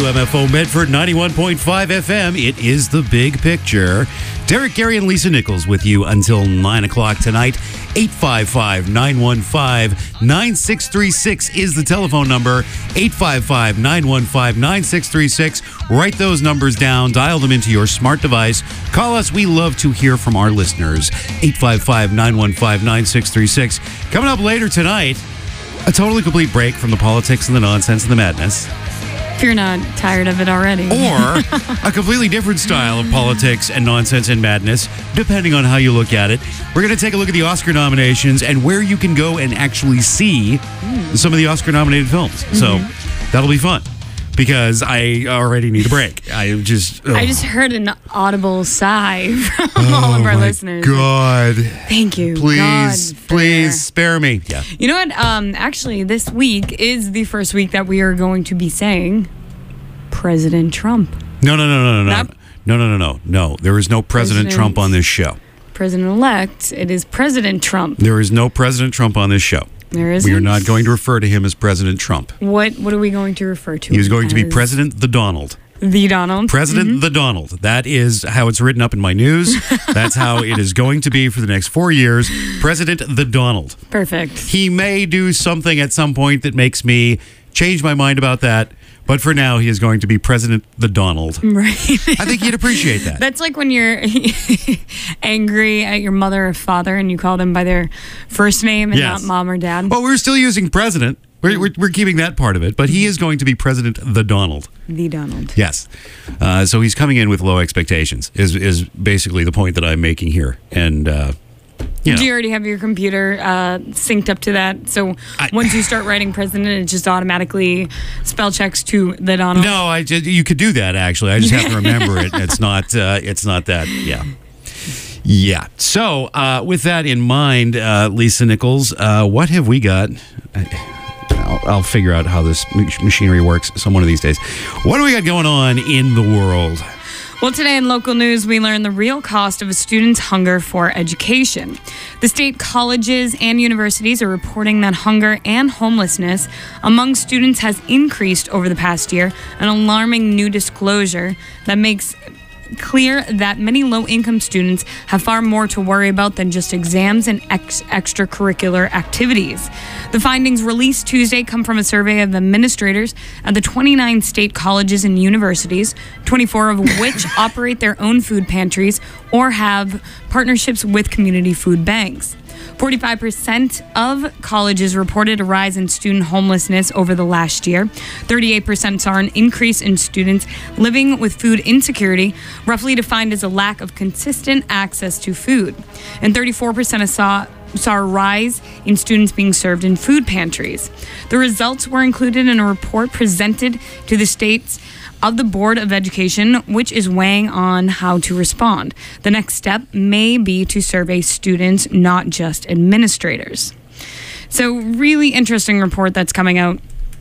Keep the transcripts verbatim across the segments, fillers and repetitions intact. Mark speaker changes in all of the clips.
Speaker 1: W M F O Medford ninety-one point five F M. It is The Big Picture. Derek, Gary, and Lisa Nichols with you until nine o'clock tonight. eight five five, nine one five, nine six three six is the telephone number. eight five five, nine one five, nine six three six. Write those numbers down. Dial them into your smart device. Call us. We love to hear from our listeners. eight five five, nine one five, nine six three six. Coming up later tonight, a totally complete break from the politics and the nonsense and the madness.
Speaker 2: If you're not tired of it already.
Speaker 1: Or a completely different style of politics and nonsense and madness, depending on how you look at it. We're going to take a look at the Oscar nominations and where you can go and actually see mm. some of the Oscar-nominated films. Mm-hmm. So that'll be fun. Because I already need a break. I just... Oh.
Speaker 2: I just heard an audible sigh from
Speaker 1: oh
Speaker 2: all of our
Speaker 1: my
Speaker 2: listeners.
Speaker 1: God.
Speaker 2: Thank you.
Speaker 1: Please,
Speaker 2: God,
Speaker 1: please spare me. Yeah.
Speaker 2: You know what? Um, actually, this week is the first week that we are going to be saying President Trump.
Speaker 1: No, no, no, no, no,
Speaker 2: Not,
Speaker 1: no. No, no, no, no. No, there is no President, President Trump on this show.
Speaker 2: President-elect. It is President Trump.
Speaker 1: There is no President Trump on this show.
Speaker 2: There isn't?
Speaker 1: We are not going to refer to him as President Trump.
Speaker 2: What What are we going to refer to him
Speaker 1: He is going
Speaker 2: as?
Speaker 1: to be President the Donald.
Speaker 2: The Donald.
Speaker 1: President
Speaker 2: mm-hmm.
Speaker 1: the Donald. That is how it's written up in my news. That's how it is going to be for the next four years. President the Donald.
Speaker 2: Perfect.
Speaker 1: He may do something at some point that makes me change my mind about that. But for now, he is going to be President the Donald.
Speaker 2: Right.
Speaker 1: I think he'd appreciate that.
Speaker 2: That's like when you're angry at your mother or father and you call them by their first name and
Speaker 1: yes.
Speaker 2: not mom or dad.
Speaker 1: Well, we're still using president. We're, we're, we're keeping that part of it. But he is going to be President the Donald.
Speaker 2: The Donald.
Speaker 1: Yes. Uh, so he's coming in with low expectations is, is basically the point that I'm making here. And... Uh, You know.
Speaker 2: Do you already have your computer uh, synced up to that? So
Speaker 1: I,
Speaker 2: once you start writing president, it just automatically spell checks to the Donald?
Speaker 1: No, I just, you could do that, actually. I just have to remember it. It's not, uh, it's not that, yeah. Yeah. So uh, with that in mind, uh, Lisa Nichols, uh, what have we got? I'll, I'll figure out how this machinery works some one of these days. What do we got going on in the world?
Speaker 2: Well, today in local news, we learn the real cost of a student's hunger for education. The state colleges and universities are reporting that hunger and homelessness among students has increased over the past year, an alarming new disclosure that makes clear that many low-income students have far more to worry about than just exams and ex- extracurricular activities. The findings released Tuesday come from a survey of administrators at the twenty-nine state colleges and universities, twenty-four of which operate their own food pantries or have partnerships with community food banks. forty-five percent of colleges reported a rise in student homelessness over the last year. thirty-eight percent saw an increase in students living with food insecurity, roughly defined as a lack of consistent access to food. And thirty-four percent saw saw a rise in students being served in food pantries. The results were included in a report presented to the states of the Board of Education, which is weighing on how to respond. The next step may be to survey students, not just administrators. So really interesting report that's coming out.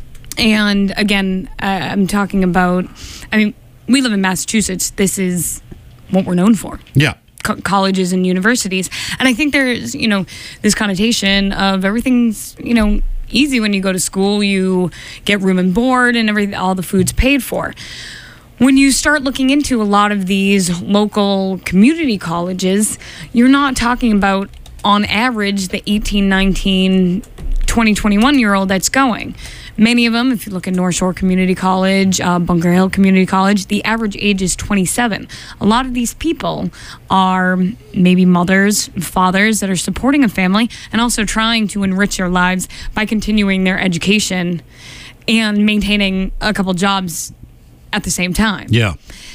Speaker 2: And again, uh, I'm talking about, I mean, we live in Massachusetts. This is what we're known for.
Speaker 1: Yeah.
Speaker 2: Co- colleges and universities. And I think there's, you know, this connotation of everything's, you know, easy when you go to school. You get room and board and everything, all the food's paid for. When you start looking into a lot of these local community colleges, you're not talking about, on average, the eighteen, nineteen, twenty, twenty-one year old that's going. Many of them, if you look at North Shore Community College, uh, Bunker Hill Community College, the average age is twenty-seven. A lot of these people are maybe mothers, fathers that are supporting a family and also trying to enrich their lives by continuing their education and maintaining a couple jobs at the same time.
Speaker 1: Yeah.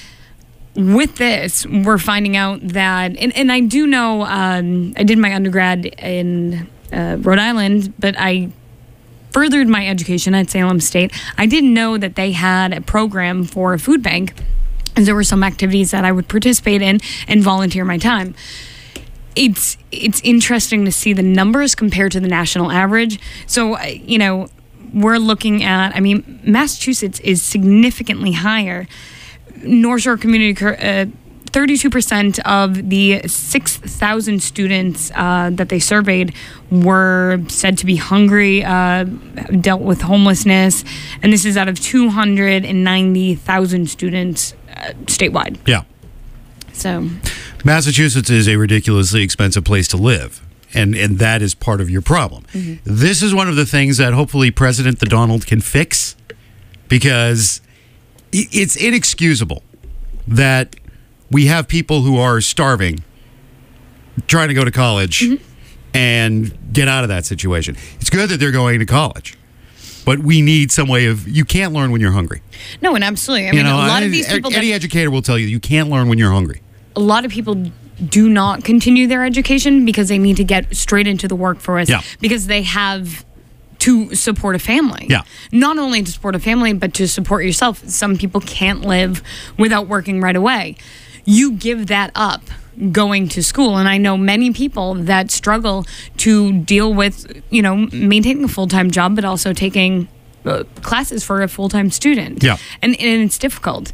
Speaker 2: With this, we're finding out that, and, and I do know, um, I did my undergrad in uh, Rhode Island, but I furthered my education at Salem State. I didn't know that they had a program for a food bank, and there were some activities that I would participate in and volunteer my time. It's it's interesting to see the numbers compared to the national average. So, you know, we're looking at, I mean, Massachusetts is significantly higher. North Shore Community uh, thirty-two percent of the six thousand students uh, that they surveyed were said to be hungry, uh, dealt with homelessness, and this is out of two hundred ninety thousand students uh, statewide.
Speaker 1: Yeah.
Speaker 2: So,
Speaker 1: Massachusetts is a ridiculously expensive place to live, and, and that is part of your problem. Mm-hmm. This is one of the things that hopefully President the Donald can fix, because it's inexcusable that we have people who are starving, trying to go to college, mm-hmm. and get out of that situation. It's good that they're going to college, but we need some way of, you can't learn when you're hungry.
Speaker 2: No, and absolutely. I
Speaker 1: you
Speaker 2: mean,
Speaker 1: know,
Speaker 2: a lot
Speaker 1: I,
Speaker 2: of these people...
Speaker 1: Any
Speaker 2: that,
Speaker 1: educator will tell you, you can't learn when you're hungry.
Speaker 2: A lot of people do not continue their education because they need to get straight into the workforce,
Speaker 1: yeah.
Speaker 2: because they have to support a family.
Speaker 1: Yeah.
Speaker 2: Not only to support a family, but to support yourself. Some people can't live without working right away. You give that up going to school. And I know many people that struggle to deal with, you know, maintaining a full-time job, but also taking uh, classes for a full-time student.
Speaker 1: Yeah.
Speaker 2: And, and it's difficult.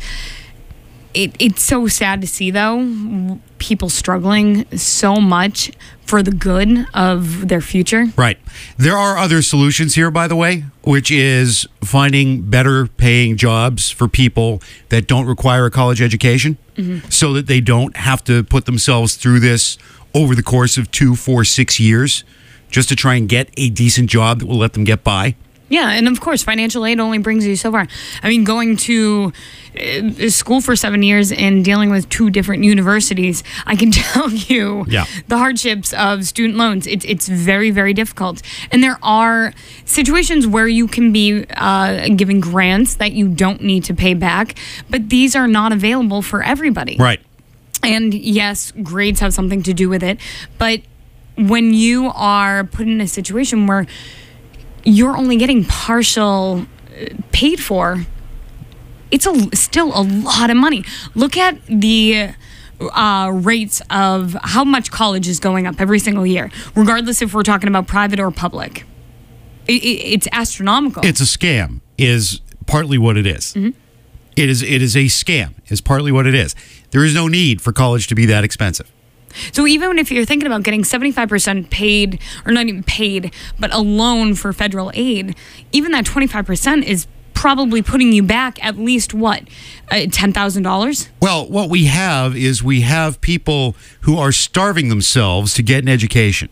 Speaker 2: It, it's so sad to see, though, people struggling so much for the good of their future.
Speaker 1: Right. There are other solutions here, by the way, which is finding better paying jobs for people that don't require a college education, mm-hmm. so that they don't have to put themselves through this over the course of two, four, six years just to try and get a decent job that will let them get by.
Speaker 2: Yeah, and of course, financial aid only brings you so far. I mean, going to uh, school for seven years and dealing with two different universities, I can tell you
Speaker 1: yeah.
Speaker 2: the hardships of student loans. It's it's very, very difficult. And there are situations where you can be uh, given grants that you don't need to pay back, but these are not available for everybody.
Speaker 1: Right.
Speaker 2: And yes, grades have something to do with it, but when you are put in a situation where you're only getting partial paid for, it's a, still a lot of money. Look at the uh, rates of how much college is going up every single year, regardless if we're talking about private or public. It, it, it's astronomical.
Speaker 1: It's a scam, is partly what it is. Mm-hmm. It is, it is a scam, is partly what it is. There is no need for college to be that expensive.
Speaker 2: So even if you're thinking about getting seventy-five percent paid, or not even paid, but a loan for federal aid, even that twenty-five percent is probably putting you back at least, what, uh, ten thousand dollars?
Speaker 1: Well, what we have is we have people who are starving themselves to get an education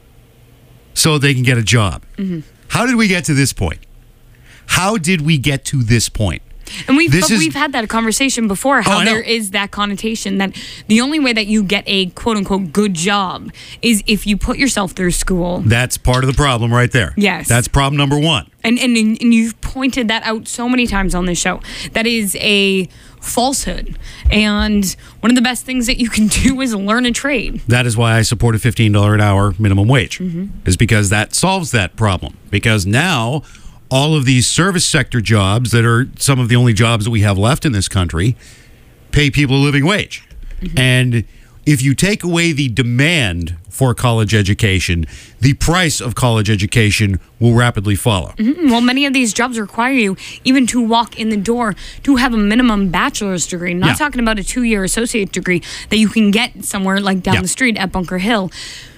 Speaker 1: so they can get a job. Mm-hmm. How did we get to this point? How did we get to this point?
Speaker 2: And we've
Speaker 1: This
Speaker 2: but
Speaker 1: is-
Speaker 2: we've had that conversation before, how
Speaker 1: Oh, I know.
Speaker 2: there is that connotation that the only way that you get a quote-unquote good job is if you put yourself through school.
Speaker 1: That's part of the problem right there.
Speaker 2: Yes.
Speaker 1: That's problem number one.
Speaker 2: And, and and you've pointed that out so many times on this show. That is a falsehood. And one of the best things that you can do is learn a trade.
Speaker 1: That is why I support a fifteen dollars an hour minimum wage,
Speaker 2: Mm-hmm.
Speaker 1: is because that solves that problem. Because now all of these service sector jobs that are some of the only jobs that we have left in this country pay people a living wage. Mm-hmm. And if you take away the demand for college education, the price of college education will rapidly follow.
Speaker 2: Mm-hmm. Well, many of these jobs require you even to walk in the door to have a minimum bachelor's degree. Not
Speaker 1: Yeah.
Speaker 2: talking about a two-year associate degree that you can get somewhere like down
Speaker 1: Yeah.
Speaker 2: the street at Bunker Hill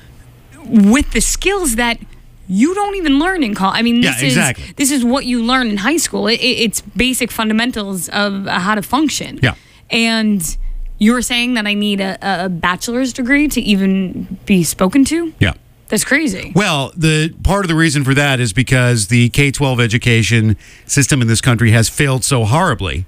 Speaker 2: with the skills that you don't even learn in college. I mean, this
Speaker 1: Yeah, exactly.
Speaker 2: is this is what you learn in high school. It, it, it's basic fundamentals of uh, how to function.
Speaker 1: Yeah.
Speaker 2: And you're saying that I need a, a bachelor's degree to even be spoken to?
Speaker 1: Yeah.
Speaker 2: That's crazy.
Speaker 1: Well, the part of the reason for that is because the K twelve education system in this country has failed so horribly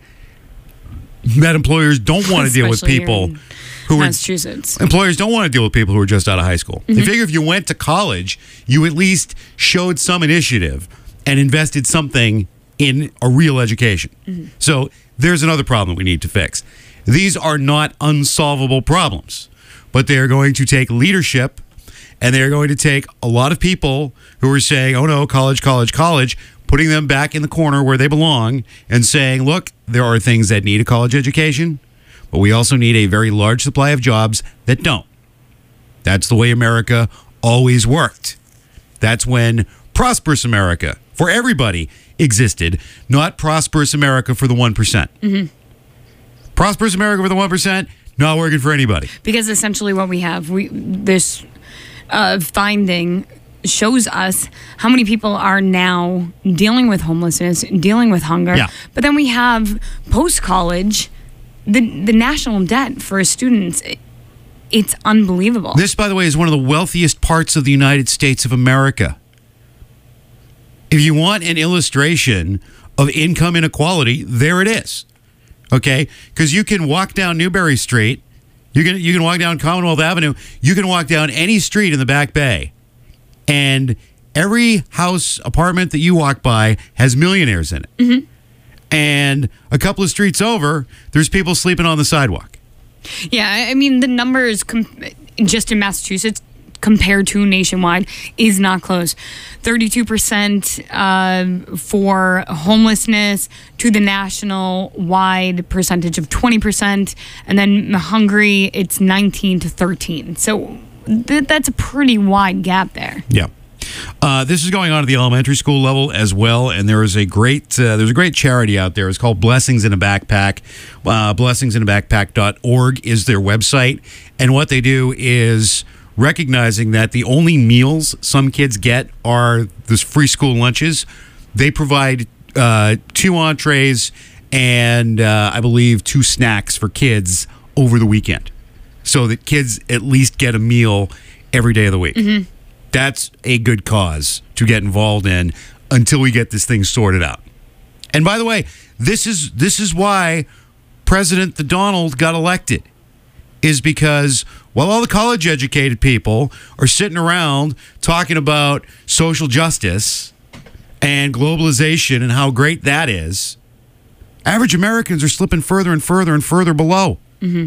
Speaker 1: that employers don't want to deal with
Speaker 2: Especially
Speaker 1: people
Speaker 2: here in
Speaker 1: who are
Speaker 2: Massachusetts.
Speaker 1: employers don't want to deal with people who are just out of high school.
Speaker 2: Mm-hmm.
Speaker 1: They figure if you went to college, you at least showed some initiative and invested something in a real education.
Speaker 2: Mm-hmm.
Speaker 1: So there's another problem we need to fix. These are not unsolvable problems, but they are going to take leadership, and they are going to take a lot of people who are saying, oh no, college, college, college, putting them back in the corner where they belong and saying, look, there are things that need a college education, but we also need a very large supply of jobs that don't. That's the way America always worked. That's when prosperous America for everybody existed, not prosperous America for the one percent. Mm-hmm. Prosperous America for the one percent Not working for anybody.
Speaker 2: Because essentially what we have, we this uh, finding shows us how many people are now dealing with homelessness, dealing with hunger.
Speaker 1: Yeah.
Speaker 2: But then we have post-college, the the national debt for students. It's unbelievable.
Speaker 1: This, by the way, is one of the wealthiest parts of the United States of America. If you want an illustration of income inequality, there it is. Okay? Because you can walk down Newberry Street, you can you can walk down Commonwealth Avenue, you can walk down any street in the Back Bay, and every house, apartment that you walk by has millionaires in it.
Speaker 2: Mm-hmm.
Speaker 1: And a couple of streets over, there's people sleeping on the sidewalk.
Speaker 2: Yeah, I mean, the numbers com- just in Massachusetts compared to nationwide is not close. thirty-two percent uh, for homelessness to the national-wide percentage of twenty percent. And then Hungary, it's nineteen to thirteen. So th- that's a pretty wide gap there.
Speaker 1: Yeah. Uh, this is going on at the elementary school level as well, and there is a great uh, there's a great charity out there. It's called Blessings in a Backpack. Uh, blessings in a backpack dot org is their website, and what they do is recognizing that the only meals some kids get are this free school lunches. They provide uh, two entrees and uh, I believe two snacks for kids over the weekend, so that kids at least get a meal every day of the week.
Speaker 2: Mm-hmm.
Speaker 1: That's a good cause to get involved in until we get this thing sorted out. And by the way, this is this is why President the Donald got elected, is because while all the college-educated people are sitting around talking about social justice and globalization and how great that is, average Americans are slipping further and further and further below.
Speaker 2: Mm-hmm.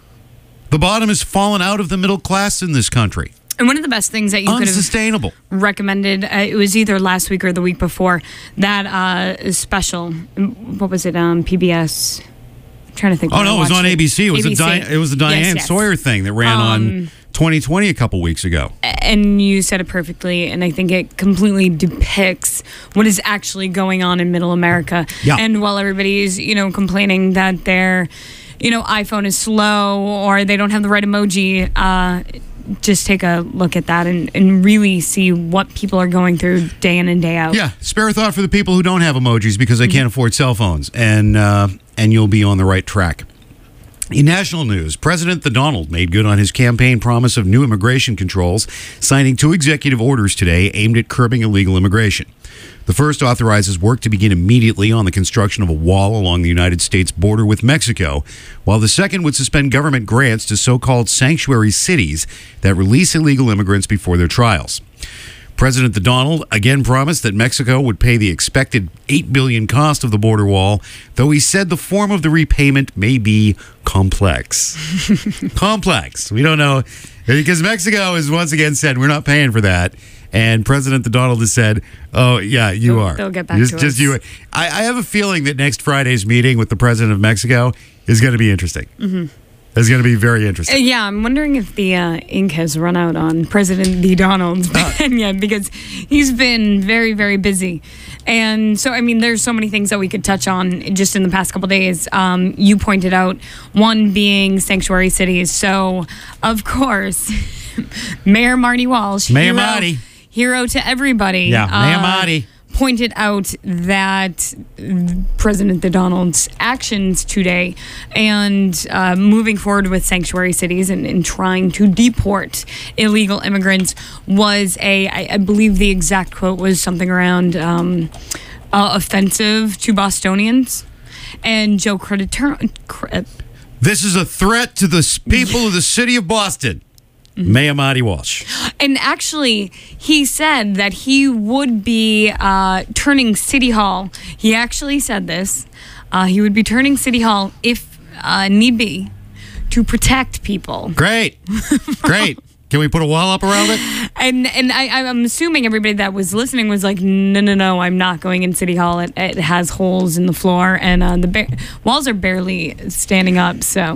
Speaker 1: The bottom has fallen out of the middle class in this country.
Speaker 2: And one of the best things that you could have
Speaker 1: Unsustainable.
Speaker 2: recommended, uh, it was either last week or the week before, that uh, special, what was it, um, P B S? I'm trying to think.
Speaker 1: Oh,
Speaker 2: when I
Speaker 1: no, it was
Speaker 2: watched
Speaker 1: on A B C. It was,
Speaker 2: A B C.
Speaker 1: A Di- it was the Diane
Speaker 2: Yes, yes.
Speaker 1: Sawyer thing that ran
Speaker 2: Um,
Speaker 1: on twenty twenty a couple weeks ago.
Speaker 2: And you said it perfectly, and I think it completely depicts what is actually going on in Middle America.
Speaker 1: Yeah.
Speaker 2: And while everybody's, you know, complaining that their, you know, iPhone is slow or they don't have the right emoji, uh, just take a look at that and, and really see what people are going through day in and day out.
Speaker 1: Yeah, spare a thought for the people who don't have emojis because they can't afford cell phones, and uh, and you'll be on the right track. In national news, President the Donald made good on his campaign promise of new immigration controls, signing two executive orders today aimed at curbing illegal immigration. The first authorizes work to begin immediately on the construction of a wall along the United States border with Mexico, while the second would suspend government grants to so-called sanctuary cities that release illegal immigrants before their trials. President the Donald again promised that Mexico would pay the expected eight billion dollars cost of the border wall, though he said the form of the repayment may be complex. Complex. We don't know, because Mexico has once again said we're not paying for that. And President the Donald has said, oh, yeah, you
Speaker 2: They'll-
Speaker 1: are.
Speaker 2: they'll get back
Speaker 1: just,
Speaker 2: to
Speaker 1: just
Speaker 2: us.
Speaker 1: you. I, I have a feeling that next Friday's meeting with the President of Mexico is going to be interesting. Mm-hmm. It's going to be very
Speaker 2: Uh,
Speaker 1: interesting.
Speaker 2: yeah, I'm wondering if the uh, ink has run out on President the Donald yet, because he's been very, very busy. And so, I mean, there's so many things that we could touch on just in the past couple days. Um, you pointed out one being sanctuary cities. So, of course, Mayor Marty Walsh,
Speaker 1: Mayor
Speaker 2: hero,
Speaker 1: Marty.
Speaker 2: hero to everybody.
Speaker 1: Yeah, Mayor
Speaker 2: uh,
Speaker 1: Marty.
Speaker 2: pointed out that President the Donald's actions today and uh, moving forward with sanctuary cities and, and trying to deport illegal immigrants was a, I, I believe the exact quote was something around um, uh, offensive to Bostonians. And Joe Creditor, Cre-
Speaker 1: This is a threat to the s- people of the city of Boston. Mayor Marty Walsh.
Speaker 2: And actually, he said that he would be uh, turning City Hall. He actually said this. Uh, he would be turning City Hall, if uh, need be, to protect people.
Speaker 1: Great. Great. Can we put a wall up around it?
Speaker 2: And and I, I'm assuming everybody that was listening was like, no, no, no, I'm not going in City Hall. It, it has holes in the floor, and uh, the ba- walls are barely standing up, so...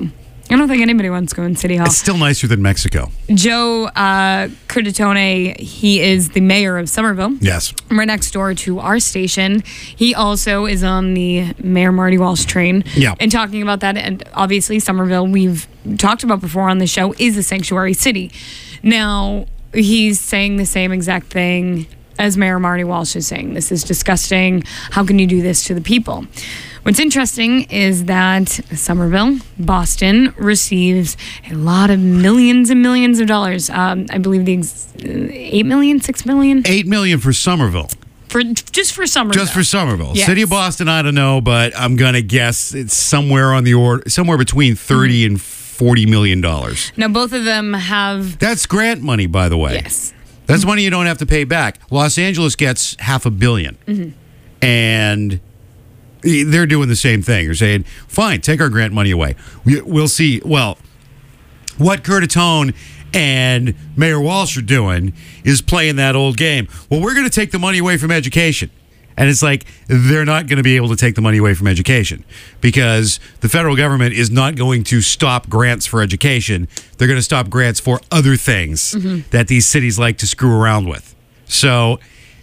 Speaker 2: I don't think anybody wants to go in City Hall.
Speaker 1: It's still nicer than Mexico.
Speaker 2: Joe uh, Curtatone, he is the mayor of Somerville.
Speaker 1: Yes.
Speaker 2: Right next door to our station. He also is on the Mayor Marty Walsh train.
Speaker 1: Yeah.
Speaker 2: And talking about that, and obviously Somerville, we've talked about before on the show, is a sanctuary city. Now, he's saying the same exact thing as Mayor Marty Walsh is saying. This is disgusting. How can you do this to the people? What's interesting is that Somerville, Boston, receives a lot of millions and millions of dollars. Um, I believe the ex- eight million, six million.
Speaker 1: Eight million for Somerville.
Speaker 2: For just for Somerville.
Speaker 1: Just for Somerville.
Speaker 2: Yes.
Speaker 1: City of Boston, I don't know, but I'm gonna guess it's somewhere on the order, somewhere between thirty mm-hmm. and forty million dollars.
Speaker 2: Now, both of them have.
Speaker 1: That's grant money, by the way.
Speaker 2: Yes.
Speaker 1: That's money you don't have to pay back. Los Angeles gets half a billion, mm-hmm. and they're doing the same thing. They're saying, fine, take our grant money away. We, we'll see. Well, what Curtatone and Mayor Walsh are doing is playing that old game. Well, we're going to take the money away from education. And it's like, they're not going to be able to take the money away from education because the federal government is not going to stop grants for education. They're going to stop grants for other things mm-hmm. that these cities like to screw around with. So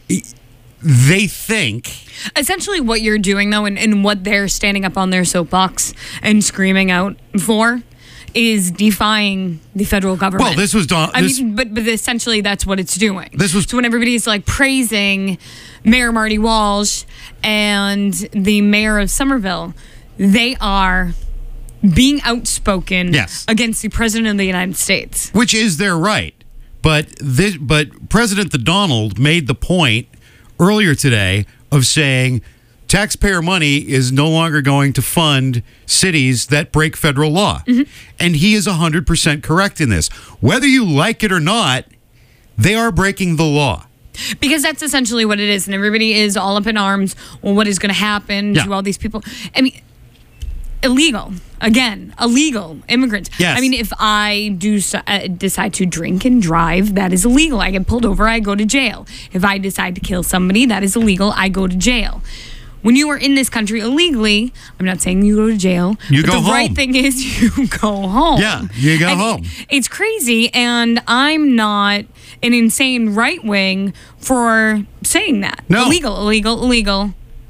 Speaker 1: they think...
Speaker 2: Essentially what you're doing, though, and, and what they're standing up on their soapbox and screaming out for is defying the federal government.
Speaker 1: Well, this was... Don-
Speaker 2: I
Speaker 1: this,
Speaker 2: mean, but, but essentially that's what it's doing.
Speaker 1: This was...
Speaker 2: So when everybody's, like, praising Mayor Marty Walsh and the mayor of Somerville, they are being outspoken
Speaker 1: yes.
Speaker 2: against the president of the United States.
Speaker 1: Which is their right. But this, but President the Donald made the point earlier today of saying taxpayer money is no longer going to fund cities that break federal law. Mm-hmm. And he is one hundred percent correct in this. Whether you like it or not, they are breaking the law.
Speaker 2: Because that's essentially what it is. And everybody is all up in arms. Well, what is going to happen yeah. to all these people? I mean, illegal. Again, illegal immigrants.
Speaker 1: Yes.
Speaker 2: I mean, if I do uh, decide to drink and drive, that is illegal. I get pulled over, I go to jail. If I decide to kill somebody, that is illegal. I go to jail. When you are in this country illegally, I'm not saying you go to jail.
Speaker 1: You
Speaker 2: but
Speaker 1: go
Speaker 2: the
Speaker 1: home.
Speaker 2: right thing is you go home.
Speaker 1: Yeah, you go
Speaker 2: and
Speaker 1: home.
Speaker 2: It's crazy, and I'm not an insane right wing for saying that.
Speaker 1: No.
Speaker 2: Illegal, illegal, illegal.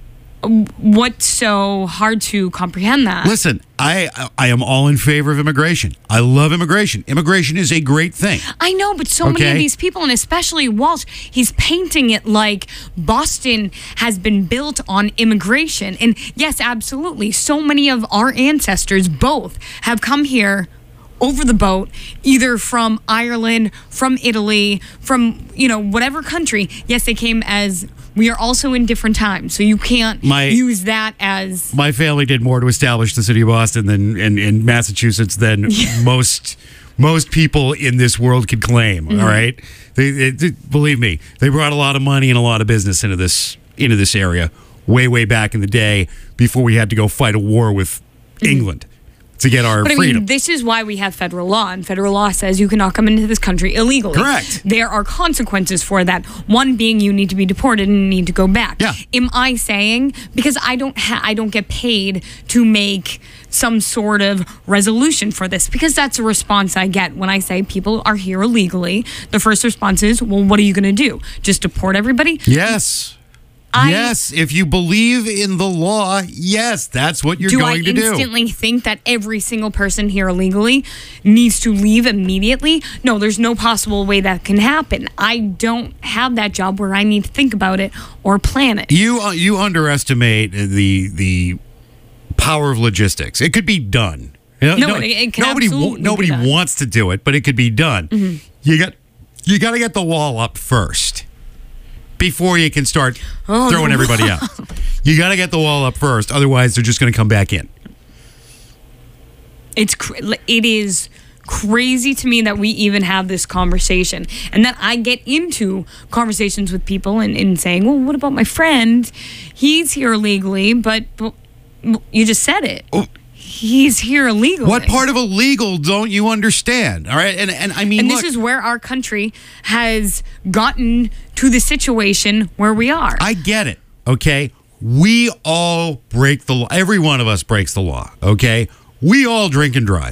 Speaker 2: What's so hard to comprehend that?
Speaker 1: Listen, I I am all in favor of immigration. I love immigration. Immigration is a great thing.
Speaker 2: I know, but so
Speaker 1: okay?
Speaker 2: many of these people, and especially Walsh, he's painting it like Boston has been built on immigration. And yes, absolutely. So many of our ancestors both have come here over the boat, either from Ireland, from Italy, from, you know, whatever country. Yes, they came as... We are also in different times, so you can't
Speaker 1: my,
Speaker 2: use that as...
Speaker 1: My family did more to establish the city of Boston than in, in Massachusetts than yeah. most most people in this world could claim, mm-hmm. all right? They, they, they, believe me, they brought a lot of money and a lot of business into this into this area way, way back in the day before we had to go fight a war with mm-hmm. England to get our
Speaker 2: but
Speaker 1: freedom.
Speaker 2: I mean, this is why we have federal law, and federal law says you cannot come into this country illegally.
Speaker 1: Correct.
Speaker 2: There are consequences for that. One being you need to be deported and need to go back.
Speaker 1: Yeah.
Speaker 2: Am I saying, because I don't ha- I don't get paid to make some sort of resolution for this, because that's a response I get when I say people are here illegally. The first response is, well, what are you going to do? Just deport everybody?
Speaker 1: Yes.
Speaker 2: I,
Speaker 1: yes, if you believe in the law, yes, that's what you're
Speaker 2: do
Speaker 1: going
Speaker 2: I
Speaker 1: to do.
Speaker 2: Do I instantly think that every single person here illegally needs to leave immediately? No, there's no possible way that can happen. I don't have that job where I need to think about it or plan it.
Speaker 1: You uh, you underestimate the the power of logistics. It could be done. You know,
Speaker 2: no,
Speaker 1: no,
Speaker 2: it, it can
Speaker 1: nobody
Speaker 2: absolutely
Speaker 1: nobody
Speaker 2: be done.
Speaker 1: wants to do it, but it could be done.
Speaker 2: Mm-hmm.
Speaker 1: You got you got to get the wall up first before you can start
Speaker 2: oh,
Speaker 1: throwing
Speaker 2: no.
Speaker 1: everybody out. You got to get the wall up first, otherwise they're just going to come back in.
Speaker 2: It's cr- it is crazy to me that we even have this conversation, and that I get into conversations with people and, and saying, well, what about my friend? He's here illegally, but, but you just said it.
Speaker 1: Oh.
Speaker 2: He's here illegally.
Speaker 1: What part of illegal don't you understand? All right, and and I mean,
Speaker 2: and
Speaker 1: look,
Speaker 2: this is where our country has gotten to the situation where we are.
Speaker 1: I get it. Okay, we all break the law. Every one of us breaks the law. Okay, we all drink and drive.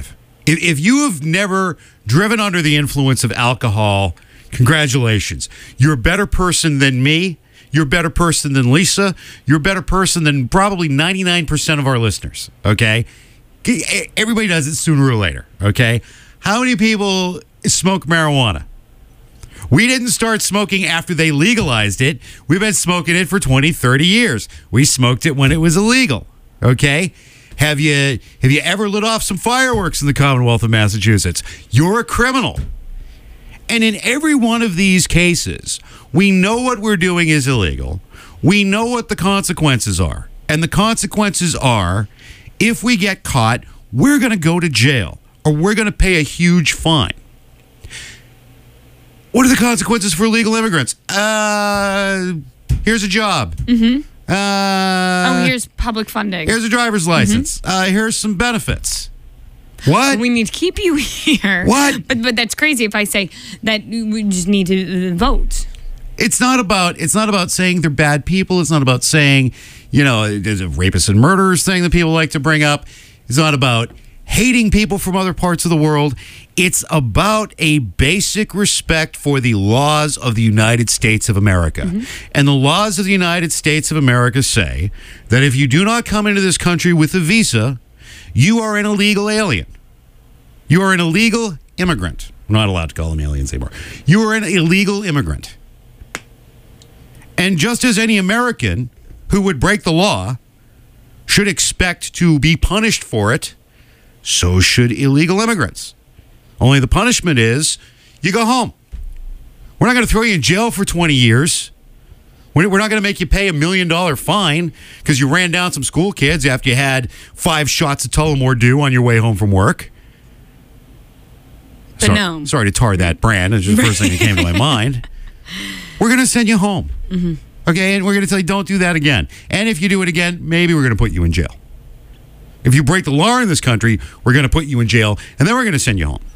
Speaker 1: If, if you have never driven under the influence of alcohol, congratulations. You're a better person than me. You're a better person than Lisa. You're a better person than probably ninety-nine percent of our listeners, okay? Everybody does it sooner or later, okay? How many people smoke marijuana? We didn't start smoking after they legalized it. We've been smoking it for twenty, thirty years. We smoked it when it was illegal, okay? Have you have you ever lit off some fireworks in the Commonwealth of Massachusetts? You're a criminal. And in every one of these cases, we know what we're doing is illegal. We know what the consequences are. And the consequences are, if we get caught, we're going to go to jail or we're going to pay a huge fine. What are the consequences for illegal immigrants? Uh, here's a job.
Speaker 2: Mm-hmm.
Speaker 1: Uh,
Speaker 2: oh, here's public funding.
Speaker 1: Here's a driver's license. Mm-hmm. Uh, here's some benefits. What?
Speaker 2: We need to keep you here.
Speaker 1: What?
Speaker 2: But but that's crazy if I say that we just need to vote.
Speaker 1: It's not about it's not about saying they're bad people. It's not about saying, you know, there's a rapists and murderers thing that people like to bring up. It's not about hating people from other parts of the world. It's about a basic respect for the laws of the United States of America. Mm-hmm. And the laws of the United States of America say that if you do not come into this country with a visa, you are an illegal alien. You are an illegal immigrant. I'm not allowed to call them aliens anymore. You are an illegal immigrant. And just as any American who would break the law should expect to be punished for it, so should illegal immigrants. Only the punishment is you go home. We're not going to throw you in jail for twenty years. We're not going to make you pay a million dollar fine because you ran down some school kids after you had five shots of Tullamore Dew on your way home from work.
Speaker 2: But
Speaker 1: sorry,
Speaker 2: no.
Speaker 1: Sorry to tar that brand. It's just the first thing that came to my mind. We're going to send you home.
Speaker 2: Mm-hmm.
Speaker 1: Okay, and we're going to tell you don't do that again. And if you do it again, maybe we're going to put you in jail. If you break the law in this country, we're going to put you in jail, and then we're going to send you home.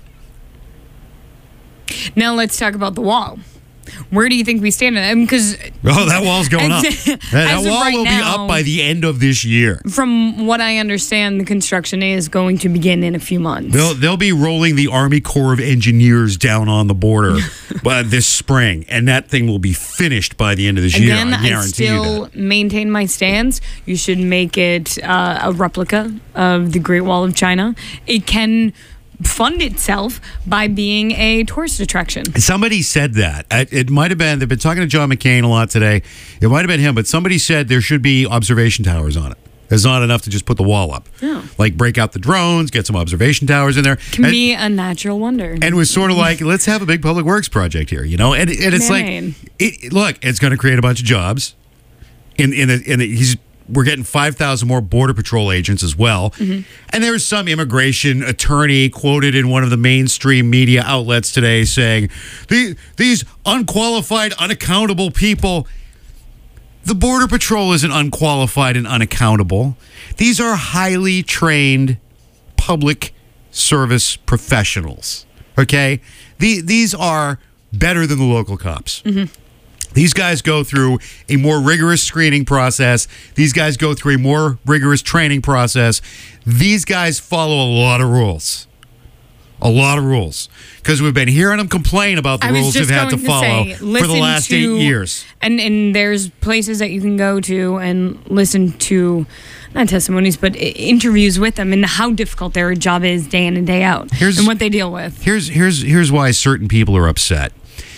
Speaker 2: Now let's talk about the wall. Where do you think we stand on that? Because
Speaker 1: oh, that wall's going up. That, that wall
Speaker 2: right
Speaker 1: will
Speaker 2: now,
Speaker 1: be up by the end of this year.
Speaker 2: From what I understand, the construction is going to begin in a few months.
Speaker 1: They'll they'll be rolling the Army Corps of Engineers down on the border uh, this spring, and that thing will be finished by the end of this
Speaker 2: Again,
Speaker 1: year. I guarantee
Speaker 2: I still
Speaker 1: you that.
Speaker 2: maintain my stance. You should make it uh, a replica of the Great Wall of China. It can fund itself by being a tourist attraction.
Speaker 1: Somebody said that. It might have been, they've been talking to John McCain a lot today. It might have been him, but somebody said there should be observation towers on it. It's not enough to just put the wall up.
Speaker 2: Yeah.
Speaker 1: Like break out the drones, get some observation towers in there.
Speaker 2: Can
Speaker 1: and,
Speaker 2: be a natural wonder.
Speaker 1: And it was sort of like, let's have a big public works project here, you know? And, and it's
Speaker 2: Man.
Speaker 1: like, it, look, it's going to create a bunch of jobs. In in the, in the, he's We're getting five thousand more Border Patrol agents as well. Mm-hmm. And there was some immigration attorney quoted in one of the mainstream media outlets today saying, these, these unqualified, unaccountable people. The Border Patrol isn't unqualified and unaccountable. These are highly trained public service professionals, okay? The, these are better than the local cops.
Speaker 2: Mm-hmm.
Speaker 1: These guys go through a more rigorous screening process. These guys go through a more rigorous training process. These guys follow a lot of rules. A lot of rules. Because we've been hearing them complain about the
Speaker 2: I was
Speaker 1: rules they've
Speaker 2: just
Speaker 1: had to
Speaker 2: going to
Speaker 1: follow
Speaker 2: say,
Speaker 1: for the
Speaker 2: listen
Speaker 1: last
Speaker 2: to-
Speaker 1: eight years.
Speaker 2: And and there's places that you can go to and listen to, not testimonies, but i- interviews with them and how difficult their job is day in and day out.
Speaker 1: Here's-
Speaker 2: and what they deal with.
Speaker 1: Here's here's here's why certain people are upset.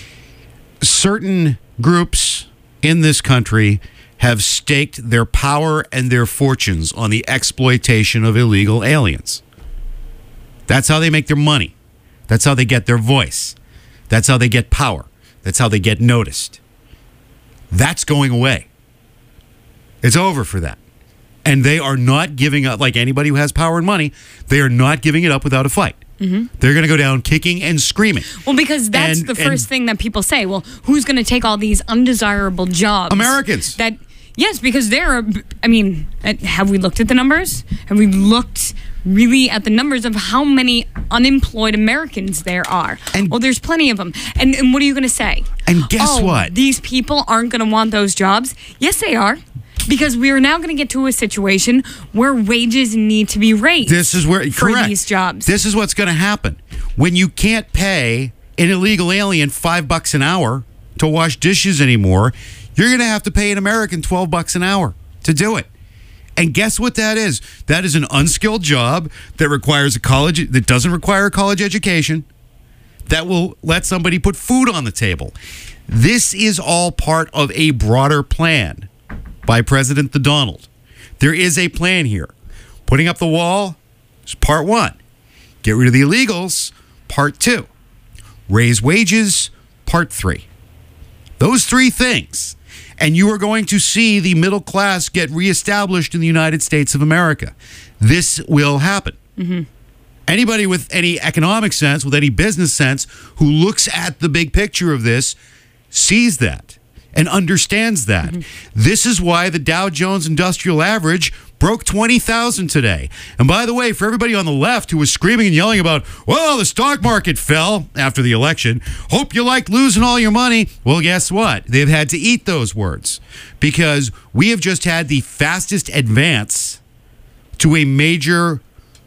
Speaker 1: Certain groups in this country have staked their power and their fortunes on the exploitation of illegal aliens. That's how they make their money. That's how they get their voice. That's how they get power. That's how they get noticed. That's going away. It's over for that. And they are not giving up, like anybody who has power and money, they are not giving it up without a fight. Mm-hmm. They're going to go down kicking and screaming.
Speaker 2: Well, because that's
Speaker 1: And-
Speaker 2: the first
Speaker 1: and-
Speaker 2: thing that people say. Well, who's going to take all these undesirable jobs?
Speaker 1: Americans.
Speaker 2: That yes, because there are. I mean, uh, have we looked at the numbers? Have we looked really at the numbers of how many unemployed Americans there are?
Speaker 1: And-
Speaker 2: well, there's plenty of them. And, and what are you going to say?
Speaker 1: And guess
Speaker 2: oh,
Speaker 1: what?
Speaker 2: These people aren't going to want those jobs. Yes, they are. Because we are now going to get to a situation where wages need to be raised.
Speaker 1: This is where
Speaker 2: for
Speaker 1: correct.
Speaker 2: these jobs.
Speaker 1: This is what's going to happen when you can't pay an illegal alien five bucks an hour to wash dishes anymore. You're going to have to pay an American twelve bucks an hour to do it. And guess what that is? That is an unskilled job that requires a college that doesn't require a college education, that will let somebody put food on the table. This is all part of a broader plan by President the Donald. There is a plan here. Putting up the wall is part one. Get rid of the illegals, part two. Raise wages, part three. Those three things. And you are going to see the middle class get reestablished in the United States of America. This will happen. Mm-hmm. Anybody with any economic sense, with any business sense, who looks at the big picture of this, sees that and understands that. Mm-hmm. This is why the Dow Jones Industrial Average broke twenty thousand today. And by the way, for everybody on the left who was screaming and yelling about, well, the stock market fell after the election, hope you liked losing all your money. Well, guess what? They've had to eat those words because we have just had the fastest advance to a major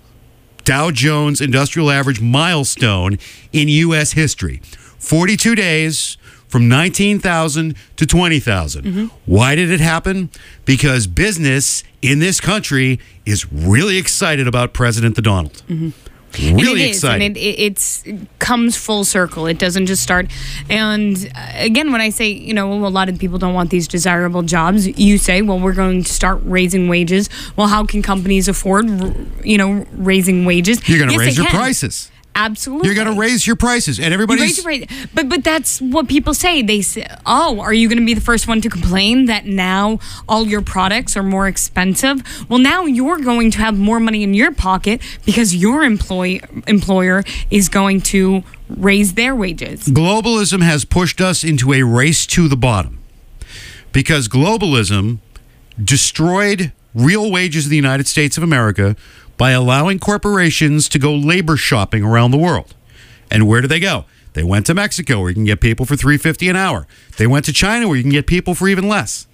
Speaker 1: Dow Jones Industrial Average milestone in U S history. forty-two days from nineteen thousand to twenty thousand. Mm-hmm. Why did it happen? Because business in this country is really excited about President the Donald. Mm-hmm. Really
Speaker 2: and it
Speaker 1: excited.
Speaker 2: Is, and it, it it's, it comes full circle. It doesn't just start. And uh, again, when I say, you know, a lot of people don't want these desirable jobs, you say, well, we're going to start raising wages. Well, how can companies afford, you know, raising wages?
Speaker 1: You're going to
Speaker 2: yes,
Speaker 1: raise your
Speaker 2: can.
Speaker 1: prices.
Speaker 2: Absolutely.
Speaker 1: You're going to raise your prices. And everybody's...
Speaker 2: You raise your price. But, but that's what people say. They say, oh, are you going to be the first one to complain that now all your products are more expensive? Well, now you're going to have more money in your pocket because your employ- employer is going to raise their wages.
Speaker 1: Globalism has pushed us into a race to the bottom because globalism destroyed real wages in the United States of America by allowing corporations to go labor shopping around the world. And where do they go? They went to Mexico, where you can get people for three dollars and fifty cents an hour. They went to China, where you can get people for even less.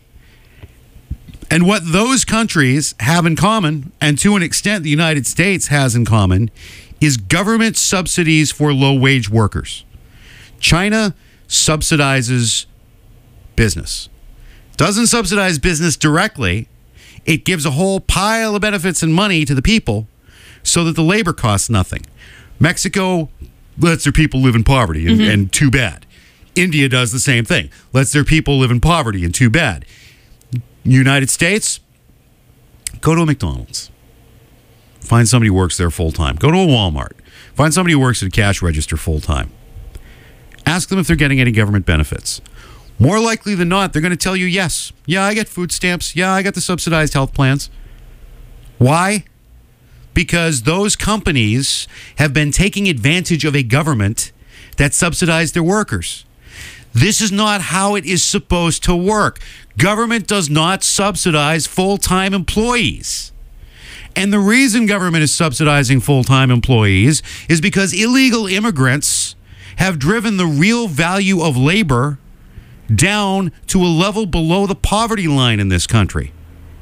Speaker 1: And what those countries have in common, and to an extent the United States has in common, is government subsidies for low-wage workers. China subsidizes business. Doesn't subsidize business directly. It gives a whole pile of benefits and money to the people so that the labor costs nothing. Mexico lets their people live in poverty, and, mm-hmm. and too bad. India does the same thing. Lets their people live in poverty, and too bad. United States, go to a McDonald's. Find somebody who works there full-time. Go to a Walmart. Find somebody who works at a cash register full-time. Ask them if they're getting any government benefits. More likely than not, they're going to tell you, yes. Yeah, I get food stamps. Yeah, I got the subsidized health plans. Why? Because those companies have been taking advantage of a government that subsidized their workers. This is not how it is supposed to work. Government does not subsidize full-time employees. And the reason government is subsidizing full-time employees is because illegal immigrants have driven the real value of labor down to a level below the poverty line in this country.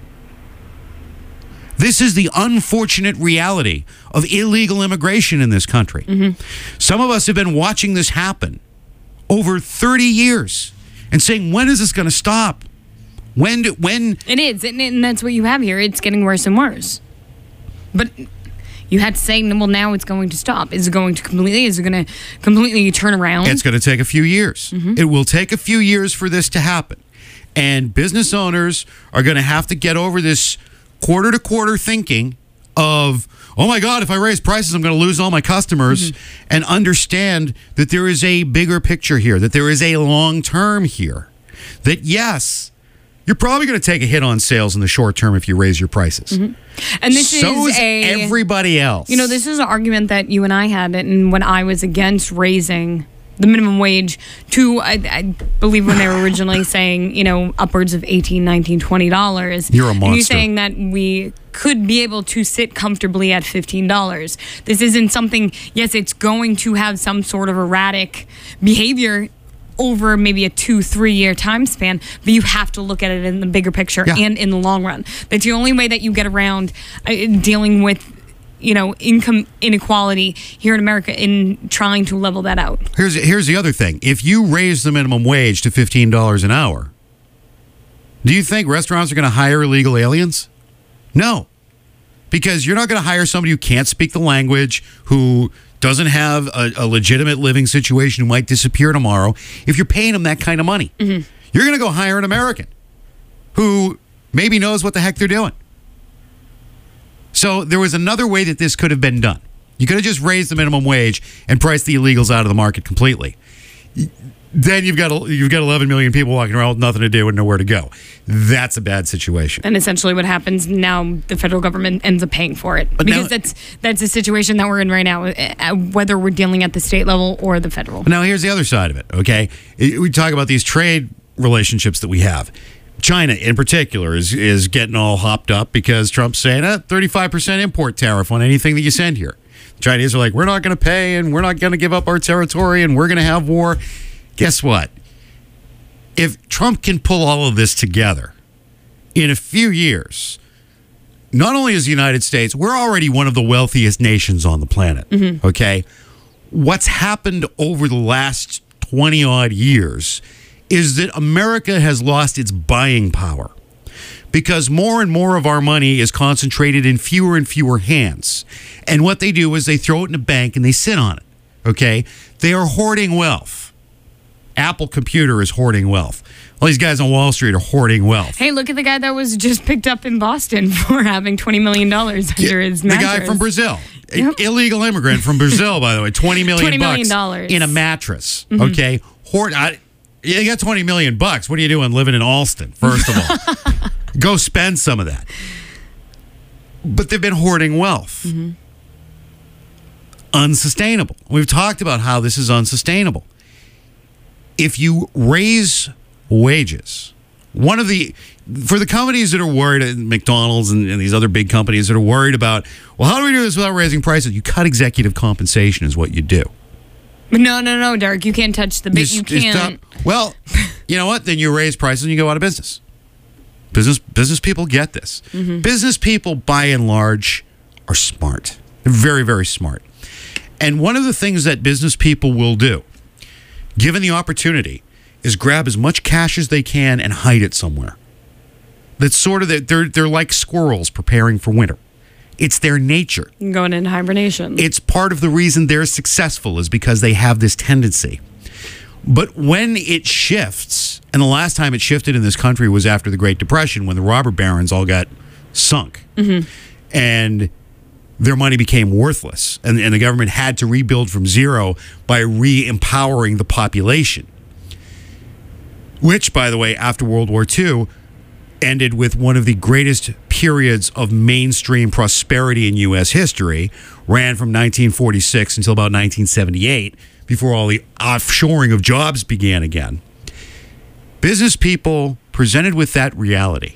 Speaker 1: This is the unfortunate reality of illegal immigration in this country. Mm-hmm. Some of us have been watching this happen over thirty years and saying, when is this going to stop? When? Do, when?
Speaker 2: It is, and, and that's what you have here. It's getting worse and worse. But you had to say, well, now it's going to stop. Is it going to completely, is it going to completely turn around?
Speaker 1: It's going to take a few years. Mm-hmm. It will take a few years for this to happen. And business owners are going to have to get over this quarter to quarter thinking of, oh my God, if I raise prices, I'm going to lose all my customers, mm-hmm. and understand that there is a bigger picture here, that there is a long term here. That yes, you're probably going to take a hit on sales in the short term if you raise your prices. Mm-hmm.
Speaker 2: And this
Speaker 1: so
Speaker 2: is,
Speaker 1: is
Speaker 2: a,
Speaker 1: everybody else.
Speaker 2: You know, this is an argument that you and I had, and when I was against raising the minimum wage to, I, I believe when they were originally saying, you know, upwards of eighteen, nineteen, twenty dollars.
Speaker 1: You're a monster.
Speaker 2: And you're saying that we could be able to sit comfortably at fifteen dollars. This isn't something, yes, it's going to have some sort of erratic behavior over maybe a two, three year time span, but you have to look at it in the bigger picture
Speaker 1: Yeah.
Speaker 2: and in the long run. That's the only way that you get around uh, dealing with, you know, income inequality here in America in trying to level that out.
Speaker 1: Here's here's the other thing. If you raise the minimum wage to fifteen dollars an hour, do you think restaurants are going to hire illegal aliens? No. Because you're not going to hire somebody who can't speak the language, who doesn't have a, a legitimate living situation, who might disappear tomorrow. If you're paying them that kind of money, mm-hmm. you're going to go hire an American who maybe knows what the heck they're doing. So there was another way that this could have been done. You could have just raised the minimum wage and priced the illegals out of the market completely. Then you've got you've got eleven million people walking around with nothing to do and nowhere to go. That's a bad situation.
Speaker 2: And essentially, what happens now, the federal government ends up paying for it,
Speaker 1: But
Speaker 2: because
Speaker 1: now-
Speaker 2: that's that's a situation that we're in right now, uh, whether we're dealing at the state level or the federal.
Speaker 1: Now, here's the other side of it, okay? We talk about these trade relationships that we have. China, in particular, is, is getting all hopped up because Trump's saying a thirty-five percent import tariff on anything that you send here. The Chinese are like, we're not going to pay, and we're not going to give up our territory, and we're going to have war. Guess what? If Trump can pull all of this together in a few years, not only is the United States, we're already one of the wealthiest nations on the planet, mm-hmm. okay? What's happened over the last twenty odd years is that America has lost its buying power because more and more of our money is concentrated in fewer and fewer hands. And what they do is they throw it in a bank and they sit on it, okay? They are hoarding wealth. Apple Computer is hoarding wealth. All these guys on Wall Street are hoarding wealth.
Speaker 2: Hey, look at the guy that was just picked up in Boston for having twenty million dollars under
Speaker 1: Yeah,
Speaker 2: his
Speaker 1: the
Speaker 2: mattress.
Speaker 1: guy from Brazil.
Speaker 2: Yep.
Speaker 1: I- illegal immigrant from Brazil, by the way. twenty million
Speaker 2: twenty million
Speaker 1: bucks
Speaker 2: dollars.
Speaker 1: in a mattress. Mm-hmm. Okay. Hoard. I, you got twenty million bucks. What are you doing living in Alston, first of all? Go spend some of that. But they've been hoarding wealth. Mm-hmm. Unsustainable. We've talked about how this is unsustainable. If you raise wages, one of the, for the companies that are worried, McDonald's and, and these other big companies that are worried about, well, how do we do this without raising prices? You cut executive compensation is what you do.
Speaker 2: No, no, no, Derek. You can't touch the bit. You,
Speaker 1: You
Speaker 2: can't.
Speaker 1: stop- well, you know what? Then you raise prices and you go out of business. Business business people get this. Mm-hmm. Business people, by and large, are smart. They're very, very smart. And one of the things that business people will do, given the opportunity, is grab as much cash as they can and hide it somewhere. That's sort of the, they're they're like squirrels preparing for winter. It's their nature.
Speaker 2: Going into hibernation.
Speaker 1: It's part of the reason they're successful is because they have this tendency. But when it shifts, and the last time it shifted in this country was after the Great Depression when the robber barons all got sunk. Mm-hmm. And their money became worthless. And, and the government had to rebuild from zero by re-empowering the population. Which, by the way, after World War Two, ended with one of the greatest periods of mainstream prosperity in U S history, ran from nineteen forty-six until about nineteen seventy-eight, before all the offshoring of jobs began again. Business people presented with that reality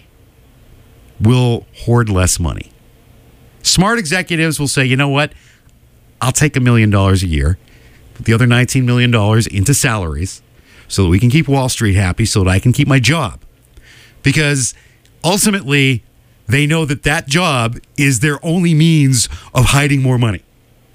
Speaker 1: will hoard less money. Smart executives will say, you know what? I'll take a million dollars a year, put the other nineteen million dollars into salaries so that we can keep Wall Street happy, so that I can keep my job. Because ultimately, they know that that job is their only means of hiding more money.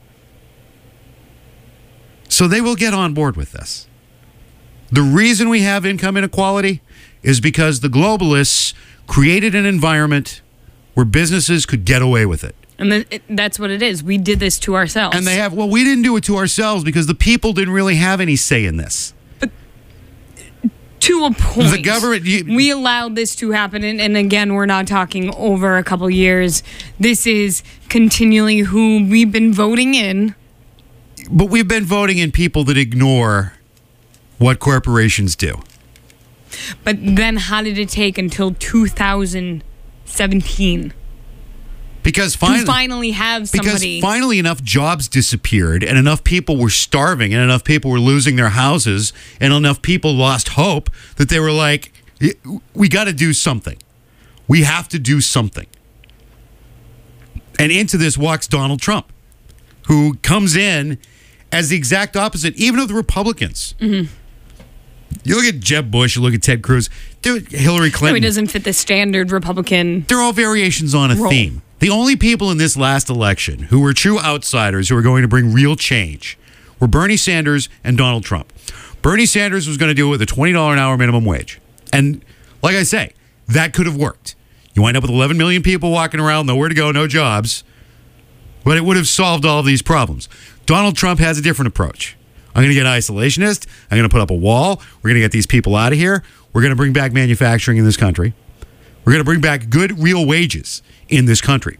Speaker 1: So they will get on board with this. The reason we have income inequality is because the globalists created an environment where businesses could get away with it.
Speaker 2: And the, it, that's what it is. We did this to ourselves.
Speaker 1: And they have, well, we didn't do it to ourselves because the people didn't really have any say in this.
Speaker 2: To a point.
Speaker 1: The government... You,
Speaker 2: we allowed this to happen. And, and again, we're not talking over a couple years. This is continually who we've been voting in.
Speaker 1: But we've been voting in people that ignore what corporations do.
Speaker 2: But then how did it take until two thousand seventeen
Speaker 1: because
Speaker 2: to
Speaker 1: finally,
Speaker 2: finally have somebody?
Speaker 1: Because finally enough jobs disappeared and enough people were starving and enough people were losing their houses and enough people lost hope that they were like, we got to do something. We have to do something. And into this walks Donald Trump, who comes in as the exact opposite, even of the Republicans. Mm-hmm. You look at Jeb Bush, you look at Ted Cruz, dude, Hillary
Speaker 2: No,
Speaker 1: Clinton.
Speaker 2: he doesn't fit the standard Republican.
Speaker 1: They're all variations on a
Speaker 2: role.
Speaker 1: theme. The only people in this last election who were true outsiders who were going to bring real change were Bernie Sanders and Donald Trump. Bernie Sanders was going to do it with a twenty dollars an hour minimum wage. And like I say, that could have worked. You wind up with eleven million people walking around, nowhere to go, no jobs. But it would have solved all of these problems. Donald Trump has a different approach. I'm going to get isolationist. I'm going to put up a wall. We're going to get these people out of here. We're going to bring back manufacturing in this country. We're going to bring back good, real wages in this country.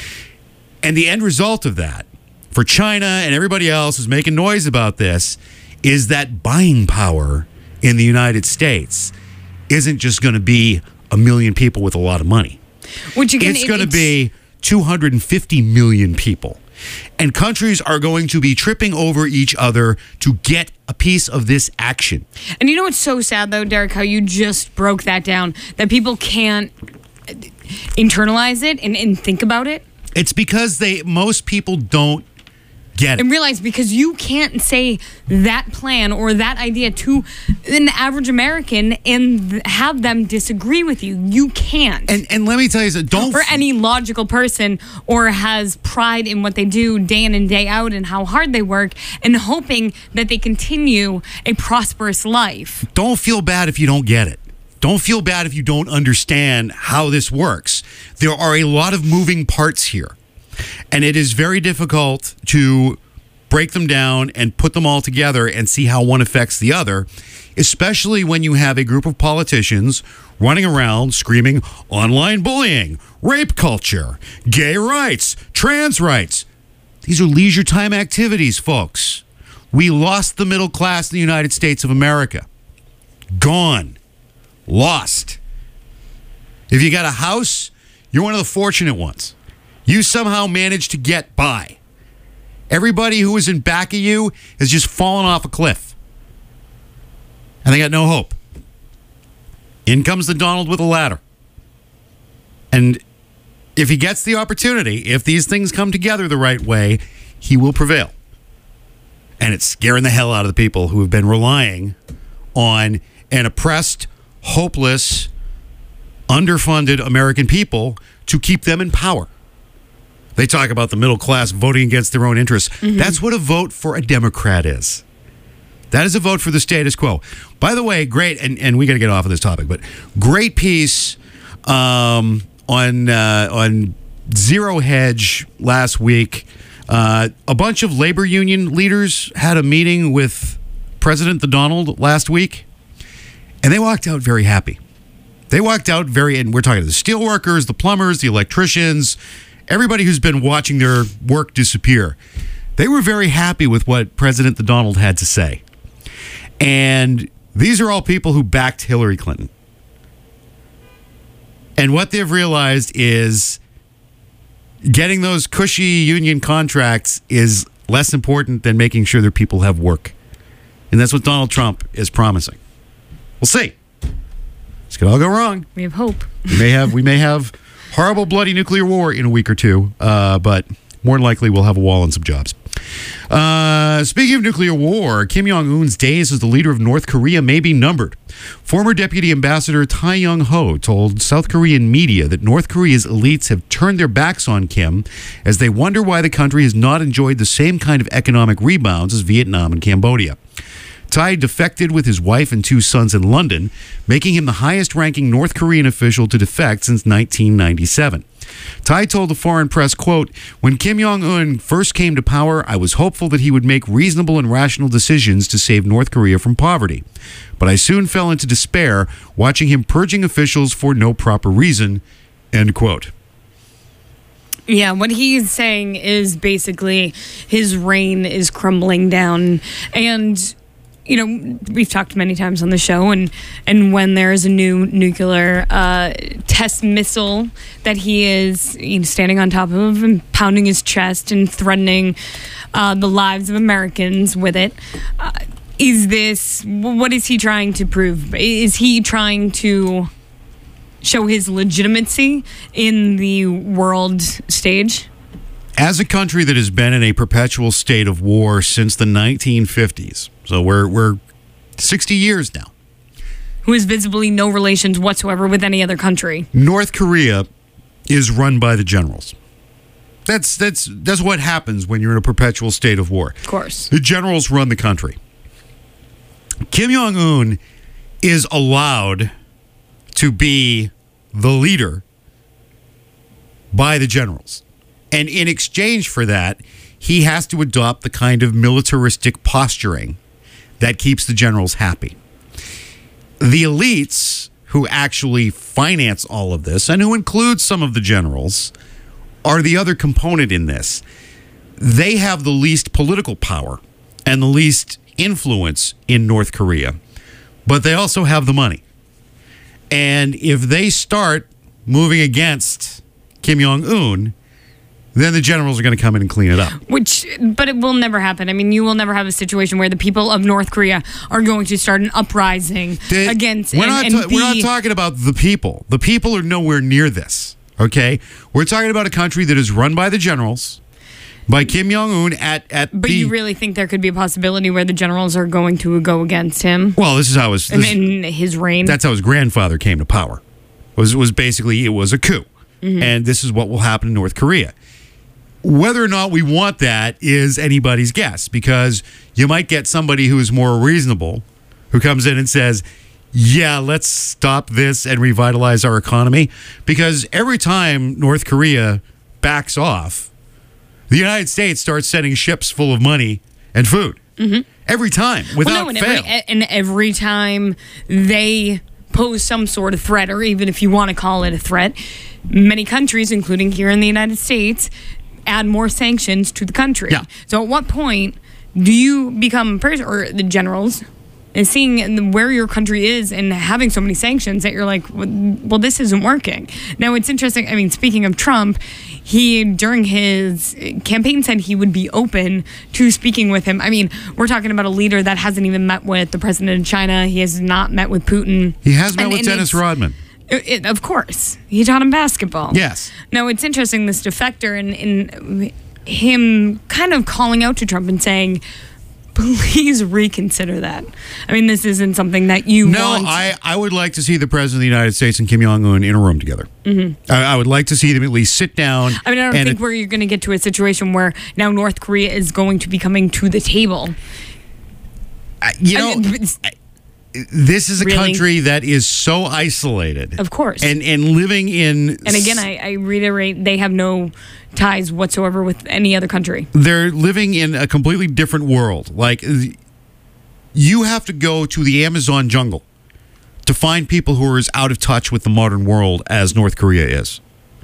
Speaker 1: And the end result of that, for China and everybody else who's making noise about this, is that buying power in the United States isn't just going to be a million people with a lot of money.
Speaker 2: Which again,
Speaker 1: it's
Speaker 2: it-
Speaker 1: going to
Speaker 2: it's-
Speaker 1: be two hundred fifty million people. And countries are going to be tripping over each other to get a piece of this action.
Speaker 2: And you know what's so sad, though, Derek, how you just broke that down, that people can't internalize it and, and think about it?
Speaker 1: It's because they most people don't get it.
Speaker 2: And realize because you can't say that plan or that idea to an average American and th- have them disagree with you. You can't.
Speaker 1: And and let me tell you something, don't
Speaker 2: or any logical person or has pride in what they do day in and day out and how hard they work and hoping that they continue a prosperous life.
Speaker 1: don't feel bad if you don't get it. Don't feel bad if you don't understand how this works. There are a lot of moving parts here. And it is very difficult to break them down and put them all together and see how one affects the other, especially when you have a group of politicians running around screaming online bullying, rape culture, gay rights, trans rights. These are leisure time activities, folks. We lost the middle class in the United States of America. Gone. Lost. If you got a house, you're one of the fortunate ones. You somehow managed to get by. Everybody who is in back of you has just fallen off a cliff. And they got no hope. In comes the Donald with a ladder. And if he gets the opportunity, if these things come together the right way, he will prevail. And it's scaring the hell out of the people who have been relying on an oppressed, hopeless, underfunded American people to keep them in power. They talk about the middle class voting against their own interests. Mm-hmm. That's what a vote for a Democrat is. That is a vote for the status quo. By the way, great, and, and we got to get off of this topic, but great piece um, on uh, on Zero Hedge last week. Uh, a bunch of labor union leaders had a meeting with President the Donald last week, and they walked out very happy. They walked out very, and we're talking to the steel workers, the plumbers, the electricians, everybody who's been watching their work disappear. They were very happy with what President the Donald had to say. And these are all people who backed Hillary Clinton. And what they've realized is getting those cushy union contracts is less important than making sure their people have work. And that's what Donald Trump is promising. We'll see. This could all go wrong.
Speaker 2: We have hope.
Speaker 1: We may have we may have horrible, bloody nuclear war in a week or two, uh, but more than likely we'll have a wall and some jobs. Uh, speaking of nuclear war, Kim Jong-un's days as the leader of North Korea may be numbered. Former Deputy Ambassador Tai Young-ho told South Korean media that North Korea's elites have turned their backs on Kim as they wonder why the country has not enjoyed the same kind of economic rebounds as Vietnam and Cambodia. Tai defected with his wife and two sons in London, making him the highest-ranking North Korean official to defect since nineteen ninety-seven. Tai told the foreign press, quote, "When Kim Jong-un first came to power, I was hopeful that he would make reasonable and rational decisions to save North Korea from poverty. But I soon fell into despair watching him purging officials for no proper reason," end quote.
Speaker 2: Yeah, what he's saying is basically his reign is crumbling down. And you know, we've talked many times on the show, and, and when there's a new nuclear uh, test missile that he is you know, standing on top of and pounding his chest and threatening uh, the lives of Americans with it, uh, is this, what is he trying to prove? Is he trying to show his legitimacy in the world stage?
Speaker 1: As a country that has been in a perpetual state of war since the nineteen fifties, so we're we're sixty years now,
Speaker 2: who has visibly no relations whatsoever with any other country.
Speaker 1: North Korea is run by the generals. That's that's that's what happens when you're in a perpetual state of war.
Speaker 2: Of course.
Speaker 1: The generals run the country. Kim Jong-un is allowed to be the leader by the generals. And in exchange for that, he has to adopt the kind of militaristic posturing that keeps the generals happy. The elites who actually finance all of this, and who include some of the generals, are the other component in this. They have the least political power and the least influence in North Korea, but they also have the money. And if they start moving against Kim Jong-un, then the generals are going to come in and clean it up.
Speaker 2: Which, but it will never happen. I mean, you will never have a situation where the people of North Korea are going to start an uprising
Speaker 1: They-
Speaker 2: against.
Speaker 1: We're,
Speaker 2: and,
Speaker 1: not
Speaker 2: and
Speaker 1: ta- we're not
Speaker 2: be-
Speaker 1: talking about the people. The people are nowhere near this, okay? We're talking about a country that is run by the generals, by Kim Jong-un at, at
Speaker 2: But
Speaker 1: the...
Speaker 2: you really think there could be a possibility where the generals are going to go against him
Speaker 1: well, this is how his...
Speaker 2: in,
Speaker 1: This,
Speaker 2: in his reign?
Speaker 1: that's how his grandfather came to power. Was was basically, it was a coup.
Speaker 2: Mm-hmm.
Speaker 1: And this is what will happen in North Korea. Whether or not we want that is anybody's guess, because you might get somebody who is more reasonable, who comes in and says, yeah, let's stop this and revitalize our economy. Because every time North Korea backs off, the United States starts sending ships full of money and food. Mm-hmm. Every time, without
Speaker 2: well, no, and
Speaker 1: fail.
Speaker 2: every, and every time they pose some sort of threat, or even if you want to call it a threat, many countries, including here in the United States, add more sanctions to the country.
Speaker 1: Yeah.
Speaker 2: So at what point do you become a person, or the generals, and seeing where your country is and having so many sanctions that you're like, well, this isn't working. Now, it's interesting. I mean, speaking of Trump, he, during his campaign, said he would be open to speaking with him. I mean, we're talking about a leader that hasn't even met with the president of China. He has not met with Putin.
Speaker 1: He has met
Speaker 2: And-
Speaker 1: with
Speaker 2: and
Speaker 1: Dennis
Speaker 2: it's-
Speaker 1: Rodman.
Speaker 2: It, it- of course. He taught him basketball.
Speaker 1: Yes.
Speaker 2: Now, it's interesting, this defector, and, and him kind of calling out to Trump and saying, please reconsider that. I mean, this isn't something that you
Speaker 1: No,
Speaker 2: want.
Speaker 1: I, I would like to see the president of the United States and Kim Jong-un in a room together. Mm-hmm. I, I would like to see them at least sit down.
Speaker 2: I mean, I don't
Speaker 1: and
Speaker 2: think
Speaker 1: it-
Speaker 2: where you're going to get to a situation where now North Korea is going to be coming to the table.
Speaker 1: I- you
Speaker 2: I
Speaker 1: know,
Speaker 2: mean, it's-
Speaker 1: this is a
Speaker 2: Really?
Speaker 1: country that is so isolated.
Speaker 2: Of course.
Speaker 1: And and living in...
Speaker 2: And again, I, I reiterate, they have no ties whatsoever with any other country.
Speaker 1: They're living in a completely different world. Like, you have to go to the Amazon jungle to find people who are as out of touch with the modern world as North Korea is.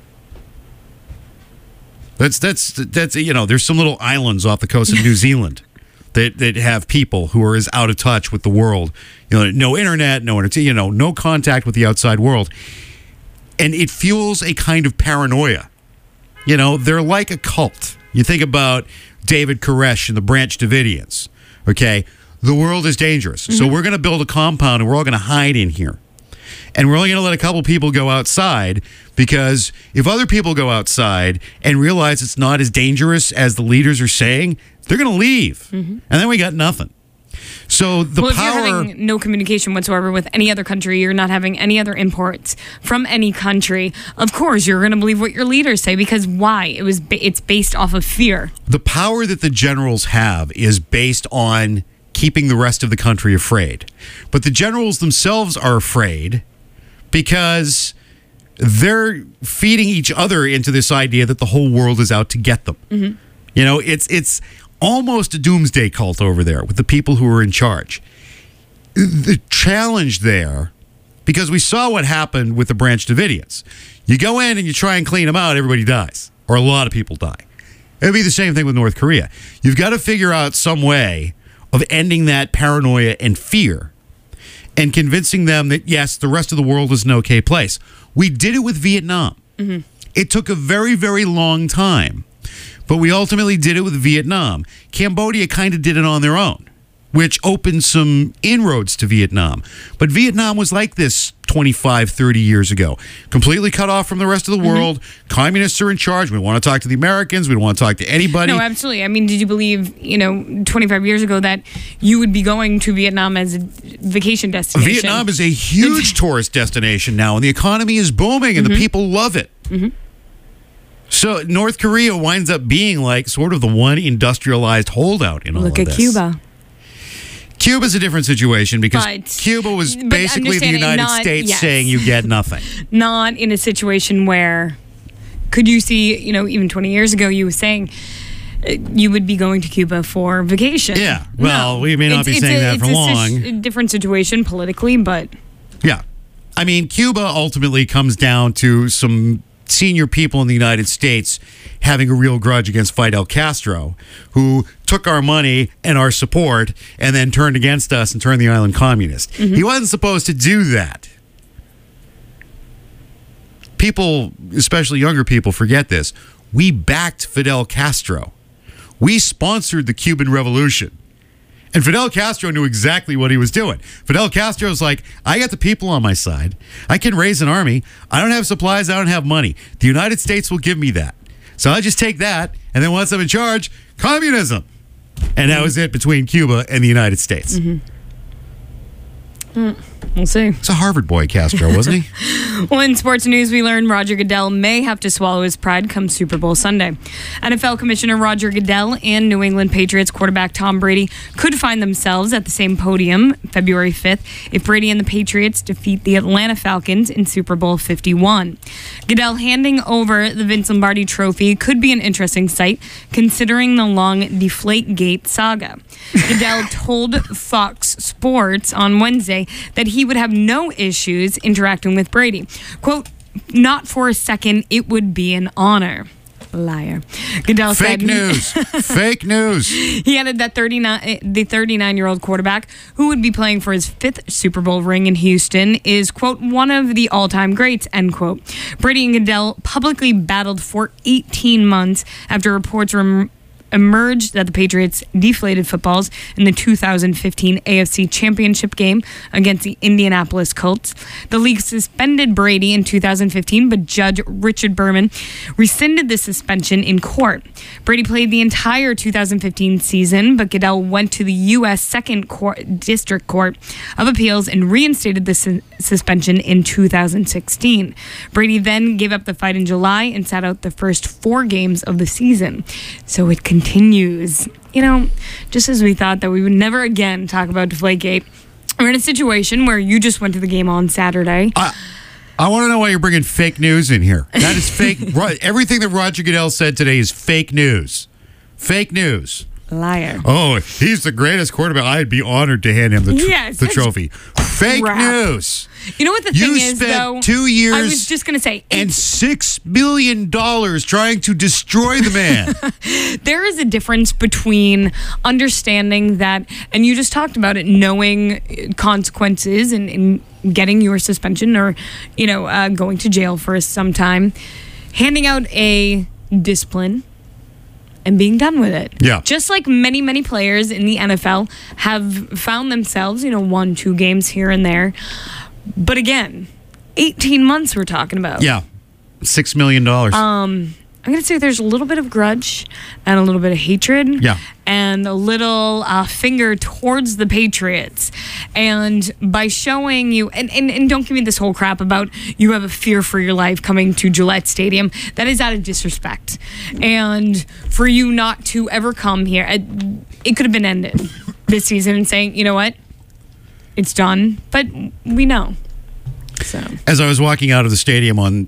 Speaker 1: That's, that's, that's you know, there's some little islands off the coast of New Zealand that, that have people who are as out of touch with the world. You know, no internet, no, enter- you know, no contact with the outside world. And it fuels a kind of paranoia. You know, they're like a cult. You think about David Koresh and the Branch Davidians. Okay, the world is dangerous, so we're going to build a compound and we're all going to hide in here. And we're only going to let a couple people go outside, because if other people go outside and realize it's not as dangerous as the leaders are saying, they're going to leave. And then we got nothing. So the
Speaker 2: well,
Speaker 1: power...
Speaker 2: if you're having no communication whatsoever with any other country, you're not having any other imports from any country, of course you're going to believe what your leaders say, because why? It was ba- it's based off of fear.
Speaker 1: The power that the generals have is based on keeping the rest of the country afraid. But the generals themselves are afraid because they're feeding each other into this idea that the whole world is out to get them.
Speaker 2: Mm-hmm.
Speaker 1: You know, it's it's almost a doomsday cult over there with the people who are in charge. The challenge there, because we saw what happened with the Branch Davidians. You go in and you try and clean them out, everybody dies, or a lot of people die. It'd be the same thing with North Korea. You've got to figure out some way of ending that paranoia and fear and convincing them that, yes, the rest of the world is an okay place. We did it with Vietnam. Mm-hmm. It took a very, very long time, but we ultimately did it with Vietnam. Cambodia kind of did it on their own. which opened some inroads to Vietnam. But Vietnam was like this twenty-five, thirty years ago. Completely cut off from the rest of the world. Mm-hmm. Communists are in charge. We don't want to talk to the Americans. We don't want to talk to anybody.
Speaker 2: No, absolutely. I mean, did you believe, you know, twenty-five years ago that you would be going to Vietnam as a vacation destination?
Speaker 1: Vietnam is a huge tourist destination now, and the economy is booming, and mm-hmm. the people love it. Mm-hmm. So North Korea winds up being like sort of the one industrialized holdout in all
Speaker 2: Look
Speaker 1: of
Speaker 2: at
Speaker 1: this.
Speaker 2: Cuba.
Speaker 1: Cuba's a different situation because
Speaker 2: But-
Speaker 1: Cuba was
Speaker 2: but
Speaker 1: basically the
Speaker 2: understand it,
Speaker 1: United
Speaker 2: not-
Speaker 1: States
Speaker 2: yes.
Speaker 1: saying you get nothing.
Speaker 2: Not in a situation where, could you see, you know, even twenty years ago, you were saying uh, you would be going to Cuba for vacation.
Speaker 1: Yeah. Well,
Speaker 2: No.
Speaker 1: we may not
Speaker 2: It's-
Speaker 1: be
Speaker 2: it's
Speaker 1: saying
Speaker 2: a-
Speaker 1: that
Speaker 2: it's
Speaker 1: for
Speaker 2: a
Speaker 1: long.
Speaker 2: sis- a different situation politically, but
Speaker 1: Yeah. I mean, Cuba ultimately comes down to some senior people in the United States having a real grudge against Fidel Castro, who took our money and our support and then turned against us and turned the island communist.
Speaker 2: Mm-hmm.
Speaker 1: He wasn't supposed to do that. People, especially younger people, forget this. We backed Fidel Castro. We sponsored the Cuban Revolution. And Fidel Castro knew exactly what he was doing. Fidel Castro's like, I got the people on my side. I can raise an army. I don't have supplies. I don't have money. The United States will give me that. So I just take that, and then once I'm in charge, communism. And that was it between Cuba and the United States.
Speaker 2: Mm-hmm. Mm, we'll see.
Speaker 1: It's a Harvard boy, Castro, wasn't he?
Speaker 2: Well, in sports news, we learned Roger Goodell may have to swallow his pride come Super Bowl Sunday. N F L Commissioner Roger Goodell and New England Patriots quarterback Tom Brady could find themselves at the same podium February fifth if Brady and the Patriots defeat the Atlanta Falcons in Super Bowl fifty-one. Goodell handing over the Vince Lombardi Trophy could be an interesting sight, considering the long Deflategate saga. Goodell told Fox Sports on Wednesday that he would have no issues interacting with Brady. Quote, not for a second, it would be an honor. Liar. Goodell
Speaker 1: Fake
Speaker 2: said
Speaker 1: news. Fake news.
Speaker 2: he added that thirty-nine, the thirty-nine-year-old quarterback, who would be playing for his fifth Super Bowl ring in Houston, is, quote, one of the all-time greats, end quote. Brady and Goodell publicly battled for eighteen months after reports were emerged that the Patriots deflated footballs in the two thousand fifteen A F C Championship game against the Indianapolis Colts. The league suspended Brady in two thousand fifteen, but Judge Richard Berman rescinded the suspension in court. Brady played the entire two thousand fifteen season, but Goodell went to the U S Second Court, District Court of Appeals and reinstated the su- suspension in two thousand sixteen. Brady then gave up the fight in July and sat out the first four games of the season. So it continues. You know, just as we thought that we would never again talk about Deflategate, we're in a situation where you just went to the game on Saturday.
Speaker 1: I, I want to know why you're bringing fake news in here. That is fake. Ro- Everything that Roger Goodell said today is fake news. Fake news.
Speaker 2: Liar.
Speaker 1: Oh, he's the greatest quarterback. I'd be honored to hand him the, tr-
Speaker 2: Yes,
Speaker 1: the
Speaker 2: that's
Speaker 1: trophy. Fake
Speaker 2: crap.
Speaker 1: news.
Speaker 2: You know what the
Speaker 1: You
Speaker 2: thing is,
Speaker 1: spent
Speaker 2: though?
Speaker 1: two years
Speaker 2: I was just going to say,
Speaker 1: and
Speaker 2: it's-
Speaker 1: six million dollars trying to destroy the man.
Speaker 2: there is a difference between understanding that, and you just talked about it, knowing consequences and, and getting your suspension or, you know, uh, going to jail for some time, handing out a discipline and being done with it.
Speaker 1: Yeah.
Speaker 2: Just like many, many players in the N F L have found themselves, you know, one, two games here and there. But again, eighteen months we're talking about.
Speaker 1: Yeah. Six million dollars.
Speaker 2: Um, I'm going to say there's a little bit of grudge and a little bit of hatred.
Speaker 1: Yeah.
Speaker 2: And a little uh, finger towards the Patriots. And by showing you, and, and, and don't give me this whole crap about you have a fear for your life coming to Gillette Stadium. That is out of disrespect. And for you not to ever come here, it, it could have been ended this season and saying, you know what? It's done. But we know. So
Speaker 1: As I was walking out of the stadium on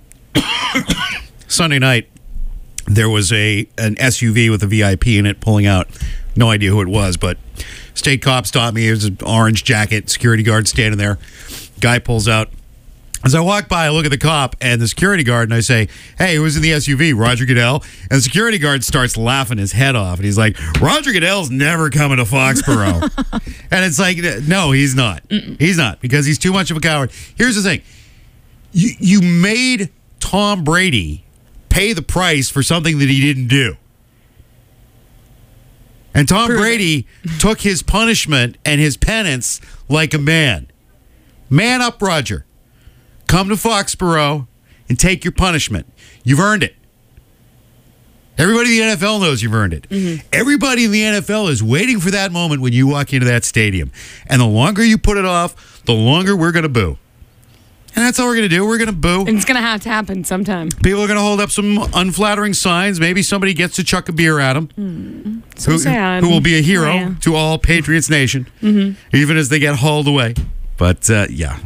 Speaker 1: Sunday night, there was a an S U V with a V I P in it pulling out. No idea who it was, but state cop stopped me. It was an orange jacket, security guard standing there. Guy pulls out. As I walk by, I look at the cop and the security guard, and I say, hey, who was in the S U V? Roger Goodell? And the security guard starts laughing his head off. And he's like, Roger Goodell's never coming to Foxborough. And it's like, no, he's not. Mm-mm. He's not, because he's too much of a coward. Here's the thing. You, you made Tom Brady pay the price for something that he didn't do. And Tom
Speaker 2: Prove
Speaker 1: Brady took his punishment and his penance like a man. Man up, Roger. Come to Foxborough and take your punishment. You've earned it. Everybody in the N F L knows you've earned it. Mm-hmm. Everybody in the N F L is waiting for that moment when you walk into that stadium. And the longer you put it off, the longer we're going to boo. And that's all we're going to do. We're going to boo.
Speaker 2: It's going to have to happen sometime.
Speaker 1: People are going to hold up some unflattering signs. Maybe somebody gets to chuck a beer at them.
Speaker 2: Mm, so
Speaker 1: who,
Speaker 2: sad.
Speaker 1: who will be a hero
Speaker 2: Oh, yeah.
Speaker 1: to all Patriots Nation, mm-hmm. even as they get hauled away. But, uh, yeah.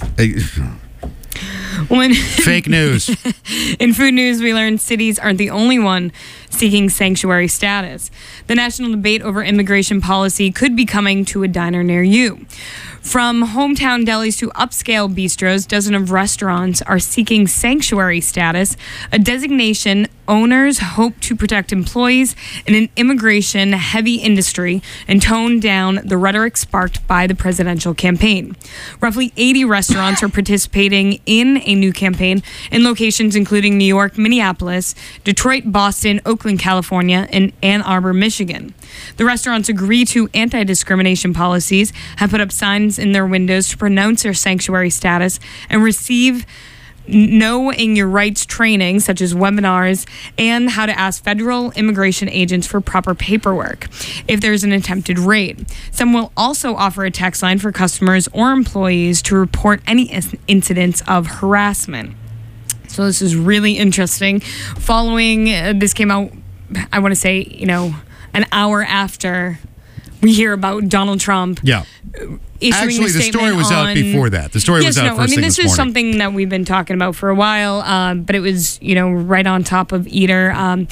Speaker 2: When
Speaker 1: Fake news.
Speaker 2: In food news, we learned cities aren't the only one seeking sanctuary status. The national debate over immigration policy could be coming to a diner near you. From hometown delis to upscale bistros, dozens of restaurants are seeking sanctuary status, a designation owners hope to protect employees in an immigration-heavy industry and tone down the rhetoric sparked by the presidential campaign. Roughly eighty restaurants are participating in a new campaign in locations including New York, Minneapolis, Detroit, Boston, Oakland, California, and Ann Arbor, Michigan. The restaurants agree to anti-discrimination policies, have put up signs in their windows to pronounce their sanctuary status, and receive knowing your rights training, such as webinars, and how to ask federal immigration agents for proper paperwork if there's an attempted raid. Some will also offer a text line for customers or employees to report any incidents of harassment. So this is really interesting. Following, uh, this came out, I want to say, you know, an hour after we hear about Donald Trump.
Speaker 1: Yeah.
Speaker 2: Actually,
Speaker 1: the story was
Speaker 2: on,
Speaker 1: out before that. The story
Speaker 2: yes,
Speaker 1: was out
Speaker 2: no,
Speaker 1: first
Speaker 2: I mean,
Speaker 1: thing
Speaker 2: this,
Speaker 1: this
Speaker 2: is
Speaker 1: morning.
Speaker 2: something that we've been talking about for a while, um, but it was, you know, right on top of Eater. Um,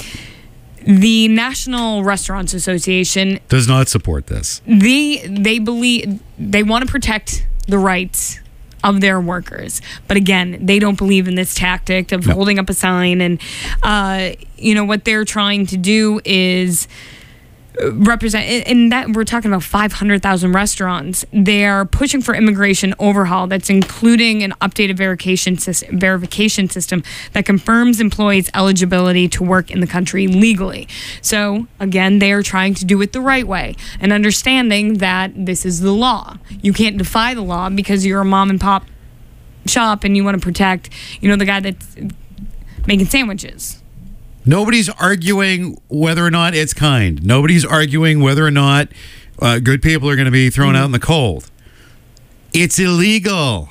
Speaker 2: the National Restaurants Association
Speaker 1: does not support this.
Speaker 2: They they believe they want to protect the rights of their workers, but again, they don't believe in this tactic of
Speaker 1: no.
Speaker 2: holding up a sign. And uh, you know what they're trying to do is represent, and that we're talking about five hundred thousand restaurants. They're pushing for immigration overhaul that's including an updated verification system, verification system that confirms employees' eligibility to work in the country legally. So again, they are trying to do it the right way and understanding that this is the law. You can't defy the law because you're a mom and pop shop and you want to protect, you know, the guy that's making sandwiches.
Speaker 1: Nobody's arguing whether or not it's kind. Nobody's arguing whether or not uh, good people are going to be thrown mm-hmm. out in the cold. It's illegal.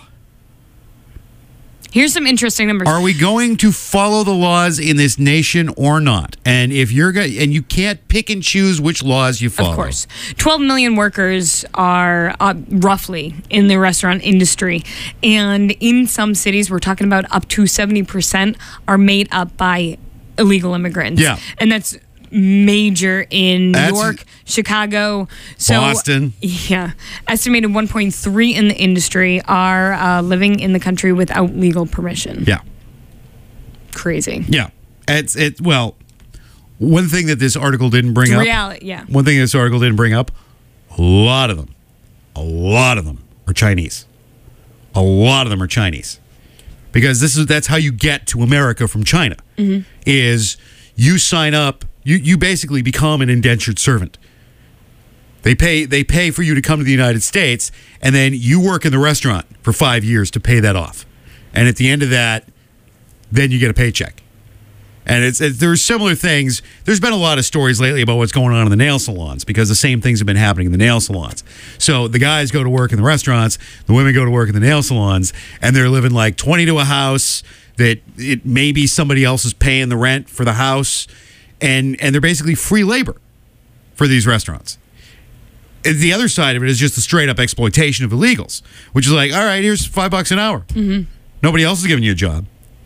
Speaker 2: Here's some interesting numbers.
Speaker 1: Are we going to follow the laws in this nation or not? And if you're go- and you can't pick and choose which laws you follow.
Speaker 2: Of course. twelve million workers are uh, roughly in the restaurant industry. And in some cities, we're talking about up to seventy percent are made up by illegal immigrants.
Speaker 1: Yeah.
Speaker 2: And that's major in New
Speaker 1: That's
Speaker 2: York, Chicago, so
Speaker 1: Boston.
Speaker 2: Yeah. Estimated one point three in the industry are uh, living in the country without legal permission.
Speaker 1: Yeah.
Speaker 2: Crazy.
Speaker 1: Yeah. It's it well, one thing that this article didn't bring up.
Speaker 2: Reality, yeah.
Speaker 1: One thing this article didn't bring up, a lot of them, a lot of them are Chinese. A lot of them are Chinese. Because this is that's how you get to America from China. Mm-hmm. Is you sign up, you, you basically become an indentured servant. They pay they pay for you to come to the United States, and then you work in the restaurant for five years to pay that off. And at the end of that, then you get a paycheck. And it's, it's there's similar things. There's been a lot of stories lately about what's going on in the nail salons because the same things have been happening in the nail salons. So the guys go to work in the restaurants, the women go to work in the nail salons, and they're living like twenty to a house that it maybe somebody else is paying the rent for the house, and and they're basically free labor for these restaurants. And the other side of it is just the straight up exploitation of illegals, which is like, all right, here's five bucks an hour. Mm-hmm. Nobody else is giving you a job.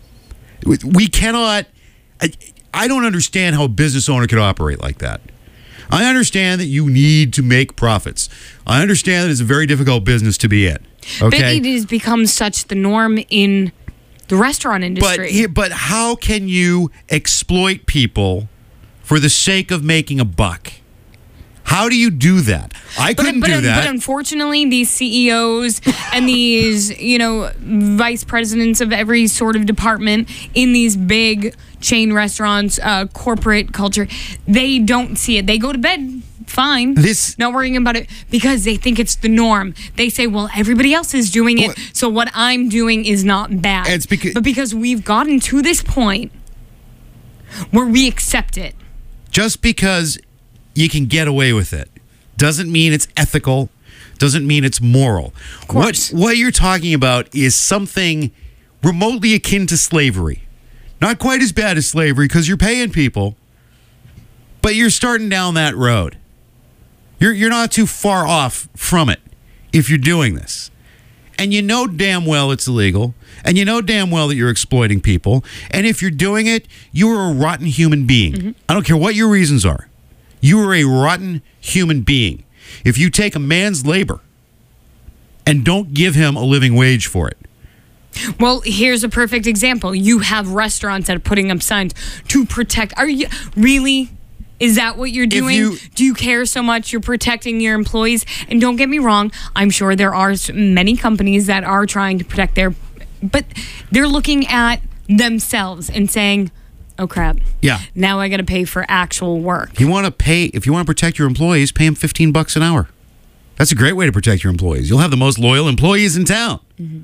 Speaker 1: We cannot. I, I don't understand how a business owner could operate like that. I understand that you need to make profits. I understand that it's a very difficult business to be in. Okay?
Speaker 2: But it has become such the norm in the restaurant industry.
Speaker 1: But, but how can you exploit people for the sake of making a buck? How do you do that? I couldn't
Speaker 2: but, but,
Speaker 1: do that.
Speaker 2: But unfortunately, these C E Os and these, you know, vice presidents of every sort of department in these big chain restaurants, uh, corporate culture, they don't see it. They go to bed fine.
Speaker 1: This
Speaker 2: not worrying about it because they think it's the norm. They say, well, everybody else is doing it,
Speaker 1: What?
Speaker 2: so what I'm doing is not bad.
Speaker 1: It's because-
Speaker 2: but because we've gotten to this point where we accept it.
Speaker 1: just because you can get away with it doesn't mean it's ethical, doesn't mean it's moral.
Speaker 2: Of course.
Speaker 1: What, what you're talking about is something remotely akin to slavery. Not quite as bad as slavery because you're paying people, but you're starting down that road. You're, you're not too far off from it if you're doing this. And you know damn well it's illegal, and you know damn well that you're exploiting people, and if you're doing it, you are a rotten human being. Mm-hmm. I don't care what your reasons are. You are a rotten human being if you take a man's labor and don't give him a living wage for it.
Speaker 2: Well, here's a perfect example. You have restaurants that are putting up signs to protect. Are you really? Is that what you're doing?
Speaker 1: you-
Speaker 2: Do you care so much you're protecting your employees? And don't get me wrong, I'm sure there are s- many companies that are trying to protect their, but they're looking at themselves and saying, oh crap.
Speaker 1: Yeah.
Speaker 2: Now I got to pay for actual work.
Speaker 1: If you want to pay, if you want to protect your employees, pay them fifteen bucks an hour. That's a great way to protect your employees. You'll have the most loyal employees in town.
Speaker 2: Mm-hmm.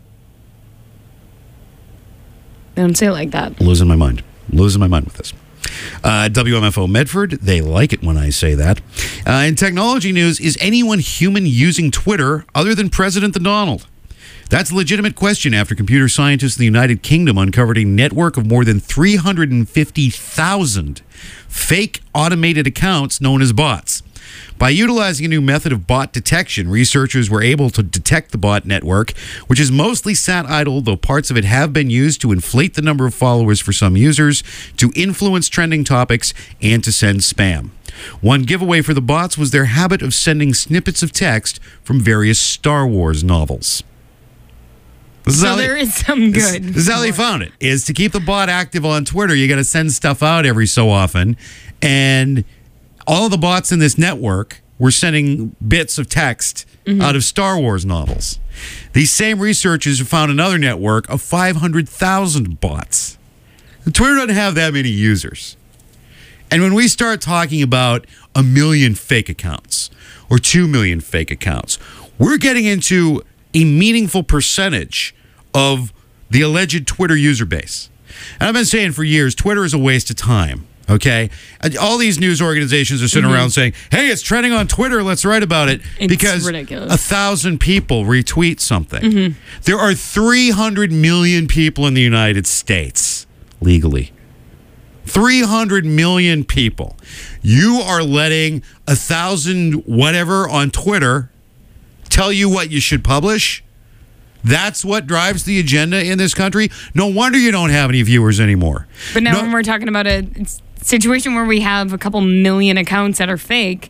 Speaker 2: Don't say it like that.
Speaker 1: Losing my mind. Losing my mind with this. Uh, W M F O Medford, they like it when I say that. Uh, in technology news, is anyone human using Twitter other than President the Donald? That's a legitimate question after computer scientists in the United Kingdom uncovered a network of more than three hundred fifty thousand fake automated accounts known as bots. By utilizing a new method of bot detection, researchers were able to detect the bot network, which is mostly sat idle, though parts of it have been used to inflate the number of followers for some users, to influence trending topics, and to send spam. One giveaway for the bots was their habit of sending snippets of text from various Star Wars novels. This is
Speaker 2: So
Speaker 1: how they-
Speaker 2: there is some
Speaker 1: this,
Speaker 2: good.
Speaker 1: this is how they found it, is to keep the bot active on Twitter, you got to send stuff out every so often, and all the bots in this network were sending bits of text mm-hmm. out of Star Wars novels. These same researchers have found another network of five hundred thousand bots. Twitter doesn't have that many users. And when we start talking about a million fake accounts or two million fake accounts, we're getting into a meaningful percentage of the alleged Twitter user base. And I've been saying for years, Twitter is a waste of time. Okay, all these news organizations are sitting mm-hmm. around saying, "Hey, it's trending on Twitter. Let's write about it."
Speaker 2: It's
Speaker 1: because
Speaker 2: ridiculous.
Speaker 1: a thousand people retweet something.
Speaker 2: Mm-hmm.
Speaker 1: There are three hundred million people in the United States legally. three hundred million people. You are letting a thousand whatever on Twitter tell you what you should publish? That's what drives the agenda in this country? No wonder you don't have any viewers anymore.
Speaker 2: But now
Speaker 1: no,
Speaker 2: when we're talking about a situation where we have a couple million accounts that are fake,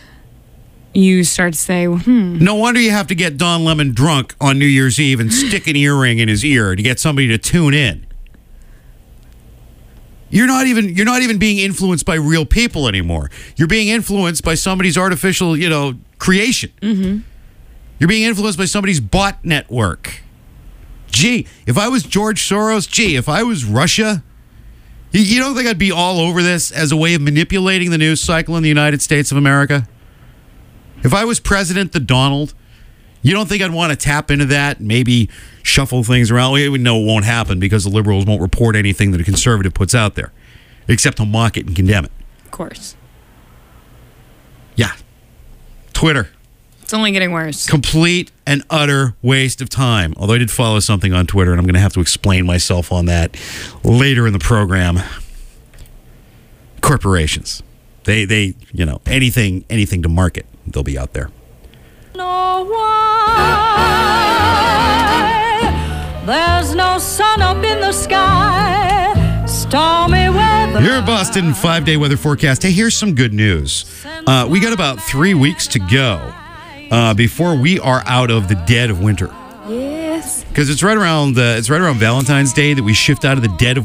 Speaker 2: you start to say, hmm.
Speaker 1: No wonder you have to get Don Lemon drunk on New Year's Eve and stick an earring in his ear to get somebody to tune in. You're not even you're not even being influenced by real people anymore. You're being influenced by somebody's artificial, you know, creation.
Speaker 2: Mm-hmm.
Speaker 1: You're being influenced by somebody's bot network. Gee, if I was George Soros, gee, if I was Russia, you, you don't think I'd be all over this as a way of manipulating the news cycle in the United States of America? If I was President the Donald, you don't think I'd want to tap into that and maybe shuffle things around? We know it won't happen because the liberals won't report anything that a conservative puts out there, except to mock it and condemn it.
Speaker 2: Of course.
Speaker 1: Yeah. Twitter.
Speaker 2: It's only getting worse.
Speaker 1: Complete and utter waste of time. Although I did follow something on Twitter, and I'm going to have to explain myself on that later in the program. Corporations. They, they, you know, anything, anything to market, they'll be out there.
Speaker 3: No why there's no sun up in the sky, stormy weather.
Speaker 1: Your Boston five-day weather forecast. Hey, here's some good news. Uh, we got about three weeks to go uh, before we are out of the dead of winter.
Speaker 3: Yes.
Speaker 1: Because it's right around uh, it's right around Valentine's Day that we shift out of the dead of